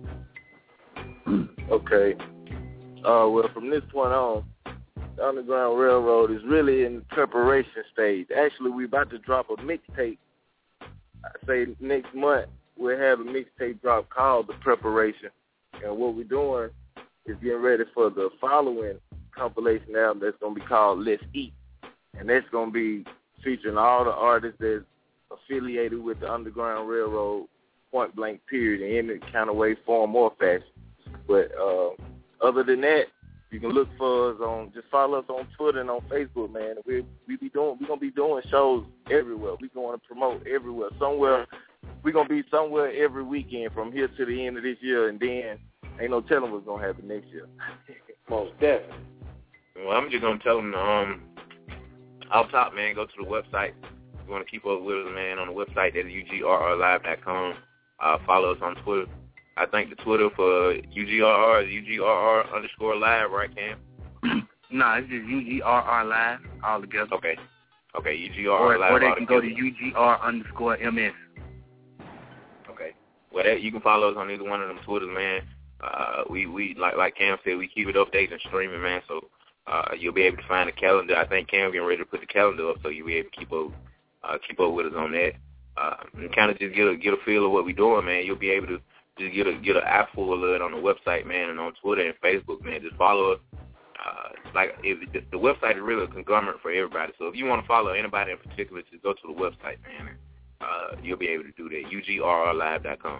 Okay. Uh, well, from this point on, the Underground Railroad is really in the preparation stage. Actually, we're about to drop a mixtape. I say next month we'll have a mixtape drop called The Preparation. And what we're doing is getting ready for the following compilation album that's going to be called Let's Eat. And that's going to be featuring all the artists that's affiliated with the Underground Railroad, point blank period, in any kind of way, form, or fashion. But uh, other than that, you can look for us on, just follow us on Twitter and on Facebook, man. We we be doing, we're going to be doing shows everywhere. We're going to promote everywhere. Somewhere, we're going to be somewhere every weekend from here to the end of this year, and then ain't no telling what's going to happen next year. Most definitely. Well, I'm just going to tell them, um, off top, man, go to the website. If you want to keep up with us, man, on the website, that's U G R R live dot com. Uh, follow us on Twitter. I think the Twitter for U G R R is U G R R underscore live, right, Cam? No, it's just U G R R live all together. Okay. Okay, U G R R or, live. Or they can go to U G R underscore M S. Okay. Well, that, you can follow us on either one of them Twitters, man. Uh, we, we like like Cam said, we keep it updated and streaming, man, so uh, you'll be able to find the calendar. I think Cam getting ready to put the calendar up, so you'll be able to keep up, uh, keep up with us on that. Uh, and kind of just get a, get a feel of what we're doing, man. You'll be able to just get a get an eyeful of it on the website, man, and on Twitter and Facebook, man. Just follow us. Uh, like if the, the website is really a conglomerate for everybody. So if you want to follow anybody in particular, just go to the website, man. Uh, you'll be able to do that. U G R R live dot com.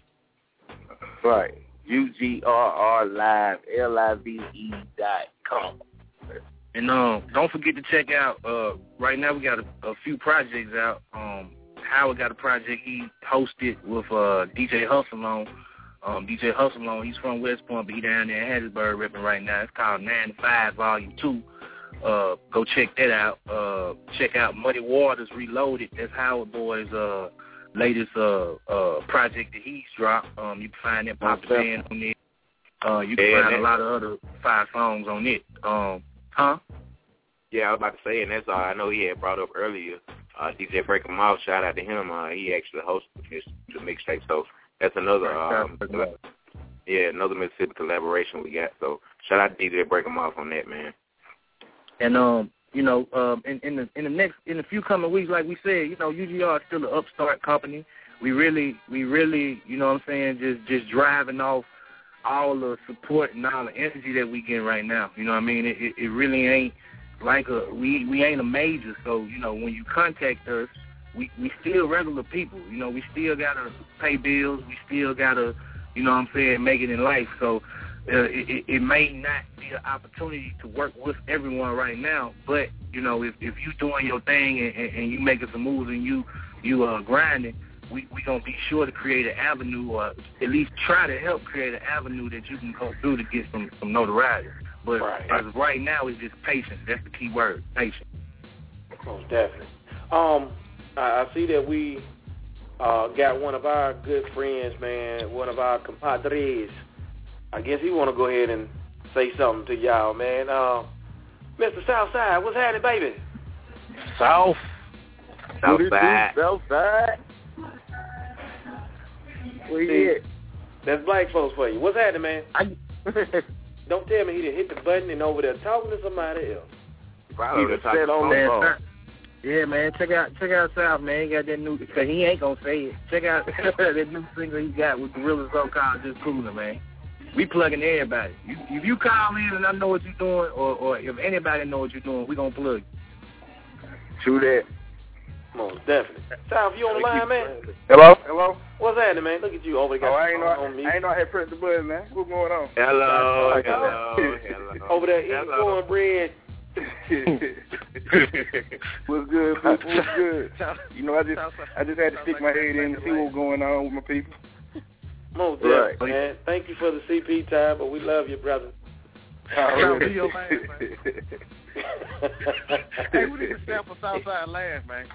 Right. U G R R live, L I V E dot com. And um, don't forget to check out. Uh, right now we got a, a few projects out. Um, Howard got a project he hosted with uh, D J Hustle on. Um, D J Hustle on. He's from West Point, but he down there in Hattiesburg ripping right now. It's called nine to five Volume Two. Uh, go check that out. Uh, check out Muddy Waters Reloaded. That's Howard Boy's uh, latest uh, uh, project that he's dropped. Um, you can find that Pop the Band on it. Uh, you can yeah, find a lot of other five songs on it. Um, huh? Yeah, I was about to say, and that's all I know he had brought up earlier. Uh, D J Break 'em Off, shout out to him. Uh, he actually hosted his the mixtape, so that's another, um, yeah, another Mississippi collaboration we got. So shout out to D J Break 'em Off on that, man. And um, you know, um, in, in the in the next in a few coming weeks, like we said, you know, U G R is still an upstart company. We really, we really, you know what I'm saying, just just driving off all the support and all the energy that we get right now. You know what I mean? It, it, it really ain't like a we we ain't a major. So you know, when you contact us, we we still regular people. You know, we still gotta pay bills. We still gotta, you know what I'm saying, make it in life. So uh, it, it may not be an opportunity to work with everyone right now, but you know, if if you doing your thing and, and, and you making some moves and you you uh grinding, we we gonna be sure to create an avenue, or at least try to help create an avenue that you can go through to get some some notoriety. But right. as of right now, it's just patience. That's the key word, patience. Most definitely. Um, I, I see that we uh, got one of our good friends, man, one of our compadres. I guess he want to go ahead and say something to y'all, man. Uh, Mister Southside, what's happening, baby? South. Southside. Southside. Where you at? That's black folks for you. What's happening, man? I... Don't tell me he done hit the button and over there talking to somebody else. Probably said on man, the phone. Yeah, man, check out check out South, man. He got that new, cause he ain't gonna say it. Check out that new single he got with Gorilla So Called Just Coolin', man. We plugging everybody. You, if you call in and I know what you're doing, or, or if anybody know what you're doing, we gonna plug you. True that. Most definitely. South, you on the line, man? Hello? Hello? What's happening, man? Look at you over there. Oh, I ain't know on I, me. I ain't know I had pressed the button, man. What's going on? Hello, hello, hello. Over there eating cornbread. What's good, people? What's good? You know, I just I just had to stick my head in and see what's going on with my people. Most definitely, right. man. Thank you for the C P time, but we love you, brother. Oh, hey, we need to sample Southside laugh, man.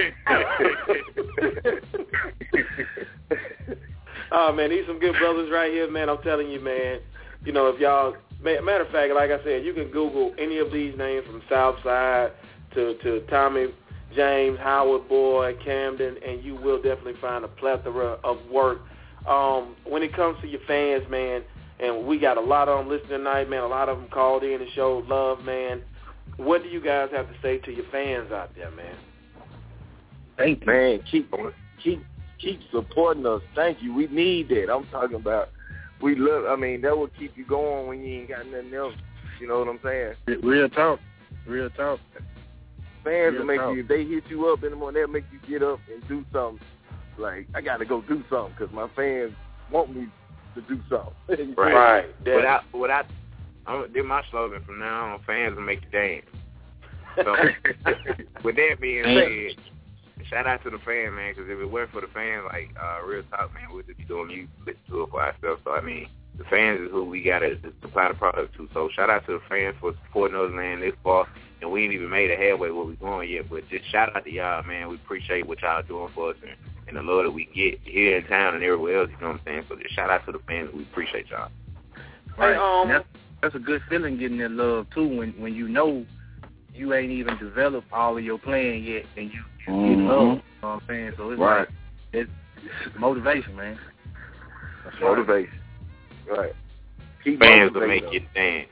Oh, man, these some good brothers right here, man. I'm telling you, man. You know, if y'all, matter of fact, like I said, you can Google any of these names from Southside to, to Tommy James, Howard Boy, Camden, and you will definitely find a plethora of work. Um, when it comes to your fans, man, and we got a lot of them listening tonight, man. A lot of them called in and showed love, man. What do you guys have to say to your fans out there, man? Thank you. Man, keep keep keep supporting us. Thank you. We need that. I'm talking about. We love. I mean, that will keep you going when you ain't got nothing else. You know what I'm saying? Real talk. Real talk. Fans Real will make talk. you. If they hit you up in the morning, they'll make you get up and do something. Like, I got to go do something because my fans want me to do something. Right. Right. Without, without, I'm gonna do my slogan from now on: fans will make you dance. So, with that being said, shout out to the fan, man. Because if it weren't for the fans, like uh, real talk, man, we'd just be doing music, listen to it for ourselves. So I mean, the fans is who we got to supply the product to. So shout out to the fans for supporting us, man, this far. And we ain't even made a headway where we're going yet. But just shout out to y'all, man. We appreciate what y'all doing for us and, and the love that we get here in town and everywhere else, you know what I'm saying? So just shout out to the fans. We appreciate y'all. Right. Hey, um, that's, that's a good feeling getting that love, too, when, when you know you ain't even developed all of your plan yet and you, you mm-hmm. get love, you know what I'm saying? So it's right. like, it's, it's motivation, man. That's motivation. Right. Keep fans will make you dance.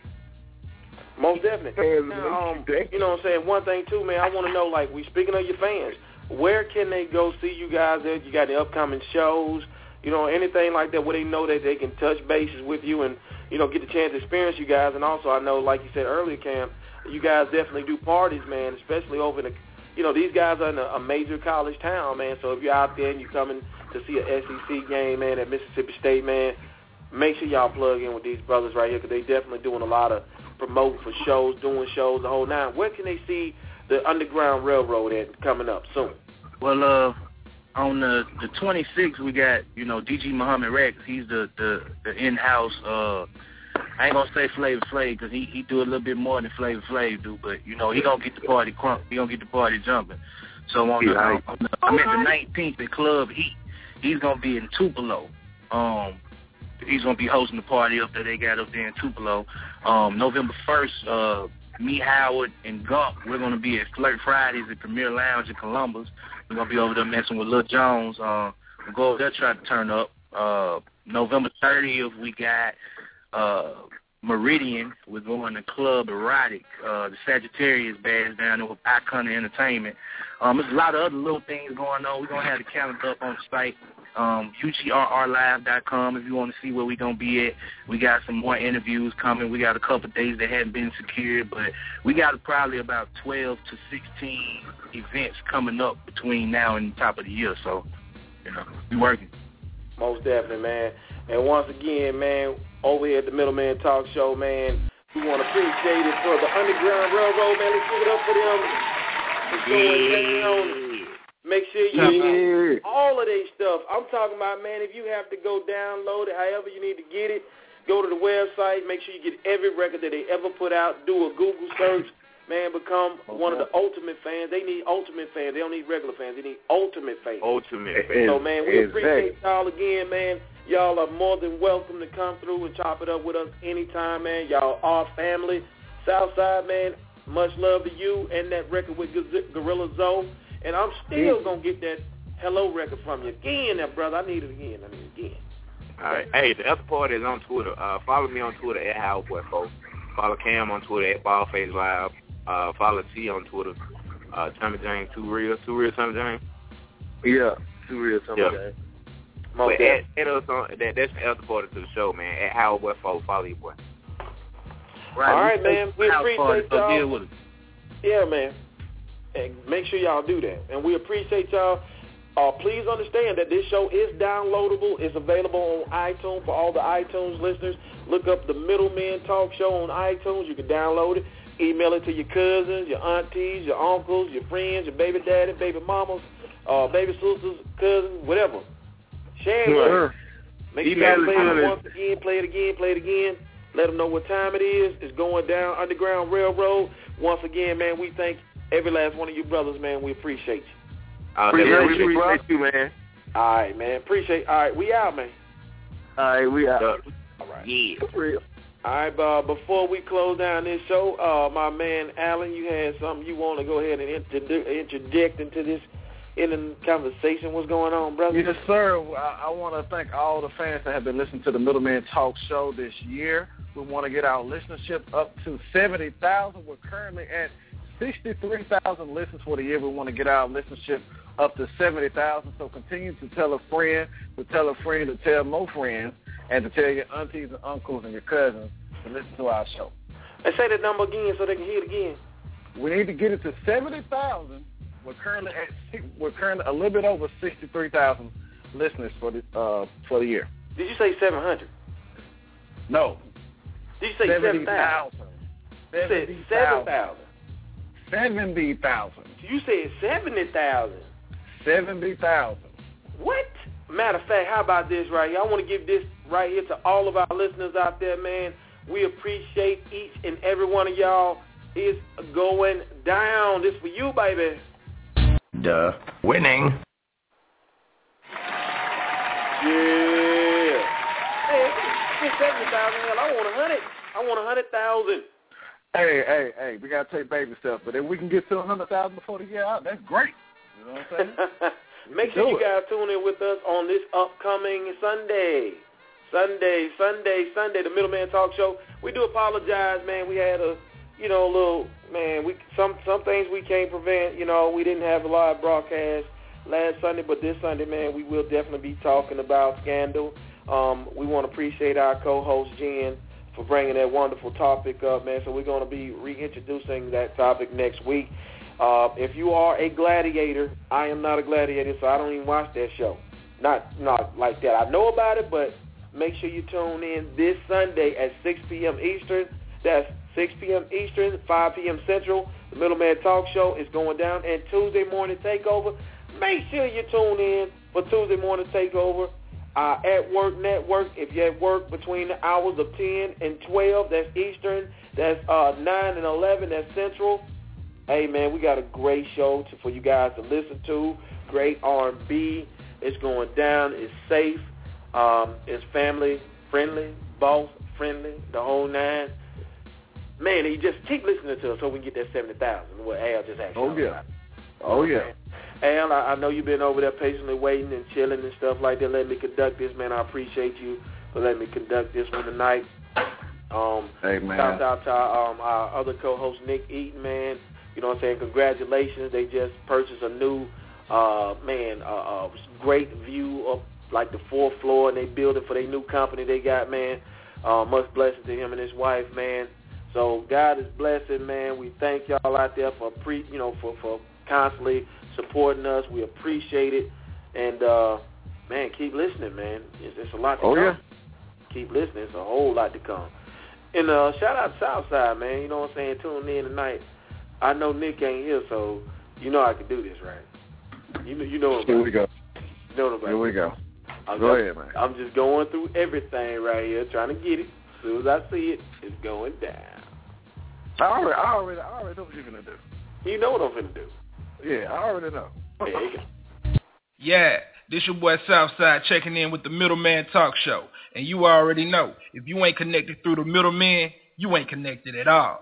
Most definitely. Now, um, you know what I'm saying? One thing, too, man, I want to know, like, we speaking of your fans, where can they go see you guys at? You got the upcoming shows, you know, anything like that where they know that they can touch bases with you and, you know, get the chance to experience you guys. And also, I know, like you said earlier, Cam, you guys definitely do parties, man, especially over in the, you know, these guys are in a, a major college town, man. So if you're out there and you're coming to see an S E C game, man, at Mississippi State, man, make sure y'all plug in with these brothers right here because they definitely doing a lot of promoting for shows, doing shows, the whole nine. Where can they see the Underground Railroad at coming up soon? Well, uh, on the, the twenty-sixth, we got, you know, D G Muhammad Rex. He's the, the, the in-house, uh, I ain't going to say Flavor Flav because he, he do a little bit more than Flavor Flav do, but, you know, he going to get the party crunk. He going to get the party jumping. So on the, yeah. on the, I'm at the nineteenth at Club Heat. He's going to be in Tupelo. Um, He's going to be hosting the party up there they got up there in Tupelo. Um, November first, uh, me, Howard, and Gump, we're going to be at Flirt Fridays at Premier Lounge in Columbus. We're going to be over there messing with Lil Jones. Uh, we'll go over there trying to turn up. Uh, November thirtieth, we got uh, Meridian. We're going to Club Erotic, uh, the Sagittarius Bash down there with Icon Entertainment. Um, there's a lot of other little things going on. We're going to have the calendar up on the site. Um, U G R R live dot com if you want to see where we're going to be at. We got some more interviews coming. We got a couple of days that haven't been secured, but we got probably about twelve to sixteen events coming up between now and the top of the year. So, you know, we working. Most definitely, man. And once again, man, over here at the Middleman Talk Show, man, we want to appreciate it for the Underground Railroad, man. Let's give it up for them. Let's go and on. Make sure you yeah. all of their stuff. I'm talking about, man, if you have to go download it, however you need to get it, go to the website. Make sure you get every record that they ever put out. Do a Google search. Man, become okay. one of the ultimate fans. They need ultimate fans. They don't need regular fans. They need ultimate fans. Ultimate fans. So, man, we exactly. appreciate y'all again, man. Y'all are more than welcome to come through and chop it up with us anytime, man. Y'all are family. Southside, man, much love to you and that record with Gorilla Zoe. And I'm still going to get that hello record from you. Again, now, brother. I need it again. I need it again. All right. Hey, the other part is on Twitter. Uh, follow me on Twitter at Howard Boy Folks. Follow Cam on Twitter at Ballface Live. Uh, follow T on Twitter. Uh, Tommy James, Too Real. Too Real Tommy James? Yeah, Too Real Tommy yeah. James. But add, add us on, that, that's the other part to the show, man. At Howard Boy Folks. Follow your boy. Right. All right, man. We appreciate y'all. Yeah, man. And make sure y'all do that. And we appreciate y'all. Uh, please understand that this show is downloadable. It's available on iTunes for all the iTunes listeners. Look up the Middleman Talk Show on iTunes. You can download it. Email it to your cousins, your aunties, your uncles, your friends, your baby daddy, baby mamas, uh, baby sisters, cousins, whatever. Share it with them. Make sure you play it once again, play it again, play it again. Let them know what time it is. It's going down Underground Railroad. Once again, man, we thank every last one of you brothers, man. We appreciate you. Uh, appreciate, you, appreciate you, man. All right, man. Appreciate. All right, we out, man. All right, we out. Uh, all right. Yeah. For real. All right, uh, before we close down this show, uh, my man Alan, you had something you want to go ahead and introdu- interject into this in the conversation. What's going on, brother? Yes, sir. I, I want to thank all the fans that have been listening to the Middleman Talk Show this year. We want to get our listenership up to seventy thousand. We're currently at sixty-three thousand listens for the year. We want to get our listenership up to seventy thousand. So continue to tell a friend, to tell a friend, to tell more friends, and to tell your aunties and uncles and your cousins to listen to our show. And say that number again so they can hear it again. We need to get it to seventy thousand. We're currently at we're currently a little bit over sixty-three thousand listeners for the uh, for the year. Did you say seven hundred? No. Did you say seven thousand? You said seven thousand. Seventy thousand. You said seventy thousand. Seventy thousand. What? Matter of fact, how about this right here? I want to give this right here to all of our listeners out there, man. We appreciate each and every one of y'all. It's going down. This for you, baby. Duh. Winning. Yeah. Hey, it's seventy thousand. Hell, I want a hundred. I want a hundred thousand. Hey, hey, hey, we got to take baby steps. But if we can get to a hundred thousand before the year out, that's great. You know what I'm saying? Make sure you guys tune in with us on this upcoming Sunday. Sunday, Sunday, Sunday, the Middleman Talk Show. We do apologize, man. We had a, you know, a little, man, we some some things we can't prevent. You know, we didn't have a live broadcast last Sunday, but this Sunday, man, we will definitely be talking about Scandal. Um, we want to appreciate our co-host, Jen, for bringing that wonderful topic up, man. So we're going to be reintroducing that topic next week. Uh, if you are a gladiator, I am not a gladiator, so I don't even watch that show. Not not like that. I know about it, but make sure you tune in this Sunday at six p.m. Eastern. That's six p.m. Eastern, five p.m. Central. The Middleman Talk Show is going down. And Tuesday Morning Takeover, make sure you tune in for Tuesday Morning Takeover. Uh, at Work Network, if you're at work between the hours of ten and twelve, that's Eastern. That's uh, nine and eleven, that's Central. Hey, man, we got a great show to, for you guys to listen to. Great R and B. It's going down. It's safe. Um, it's family-friendly, boss-friendly, the whole nine. Man, you just keep listening to us so we can get that seventy thousand. What Al just asked. Oh, yeah. Oh, yeah. Al, I, I know you've been over there patiently waiting and chilling and stuff like that. Let me conduct this, man. I appreciate you for letting me conduct this one tonight. Um, hey, man. Shout out to our, um, our other co-host, Nick Eaton, man. You know what I'm saying? Congratulations. They just purchased a new, uh, man, uh, uh, great view of, like, the fourth floor, and they building for their new company they got, man. Uh, much blessings to him and his wife, man. So God is blessing, man. We thank y'all out there for, pre, you know, for, for constantly supporting us. We appreciate it. And, uh, man, keep listening, man. It's, it's a lot to oh, come. Yeah. Keep listening. It's a whole lot to come. And uh, shout out to Southside, man. You know what I'm saying? Tune in tonight. I know Nick ain't here, so you know I can do this, right? You know, you know. Here we go. You know about Here we go. I'm go just, ahead, man. I'm just going through everything right here, trying to get it. As soon as I see it, it's going down. I already, I already, I already know what you're gonna do. You know what I'm gonna do. Yeah, I already know. There you go. Yeah, this your boy Southside checking in with the Middleman Talk Show, and you already know if you ain't connected through the middleman, you ain't connected at all.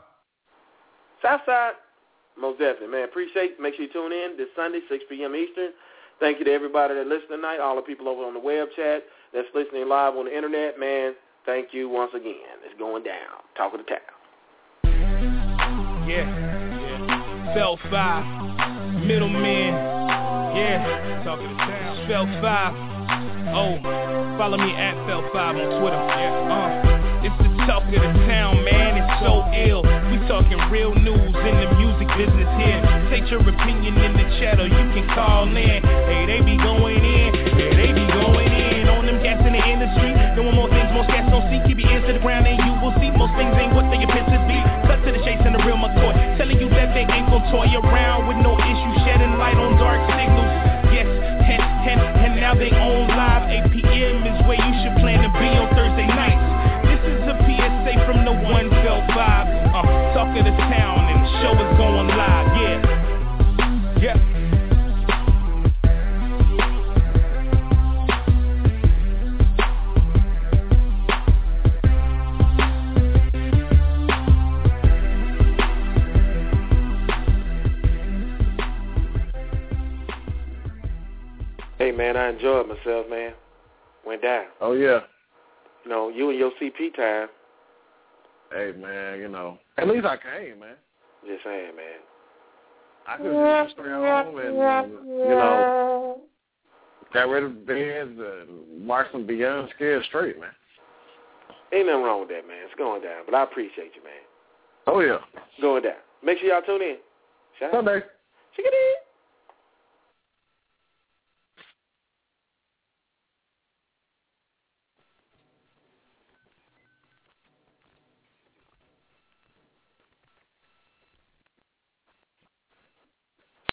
Southside, most definitely, man. Appreciate. Make sure you tune in this Sunday, six p.m. Eastern. Thank you to everybody that listened tonight, all the people over on the web chat that's listening live on the internet, man. Thank you once again. It's going down. Talk of the town. Yeah, yeah. Felt five, middleman. Yeah, talk of the town. Felt five. Oh, follow me at Felt five on Twitter. Yeah, uh. It's the talk of the town, man, it's so ill. We talking real news in the music business here. Take your opinion in the chat or you can call in. Hey, they be going in, yeah, they be going in on them cats in the industry. Doing more things most cats don't see. Keep your ears to the ground and you will see most things ain't what they appear to be. Cut to the chase and the real McCoy, telling you that they ain't gon' toy around with no issue, shedding light on dark signals. Yes, and, and, and now they on live. eight p.m. is where you should plan to be on Thursday nights. P S A from the one Felt five, uh, talk of the town, and the show is going live, yeah, yeah. Hey, man, I enjoyed myself, man. Went down. Oh, yeah. You know, you and your C P time. Hey, man, you know. At least I came, man. Just saying, man. I could have just stay home and, you know, got rid of beds and watched some Beyond Scared straight, man. Ain't nothing wrong with that, man. It's going down. But I appreciate you, man. Oh, yeah. Going down. Make sure y'all tune in. Shout Sunday. Check it in.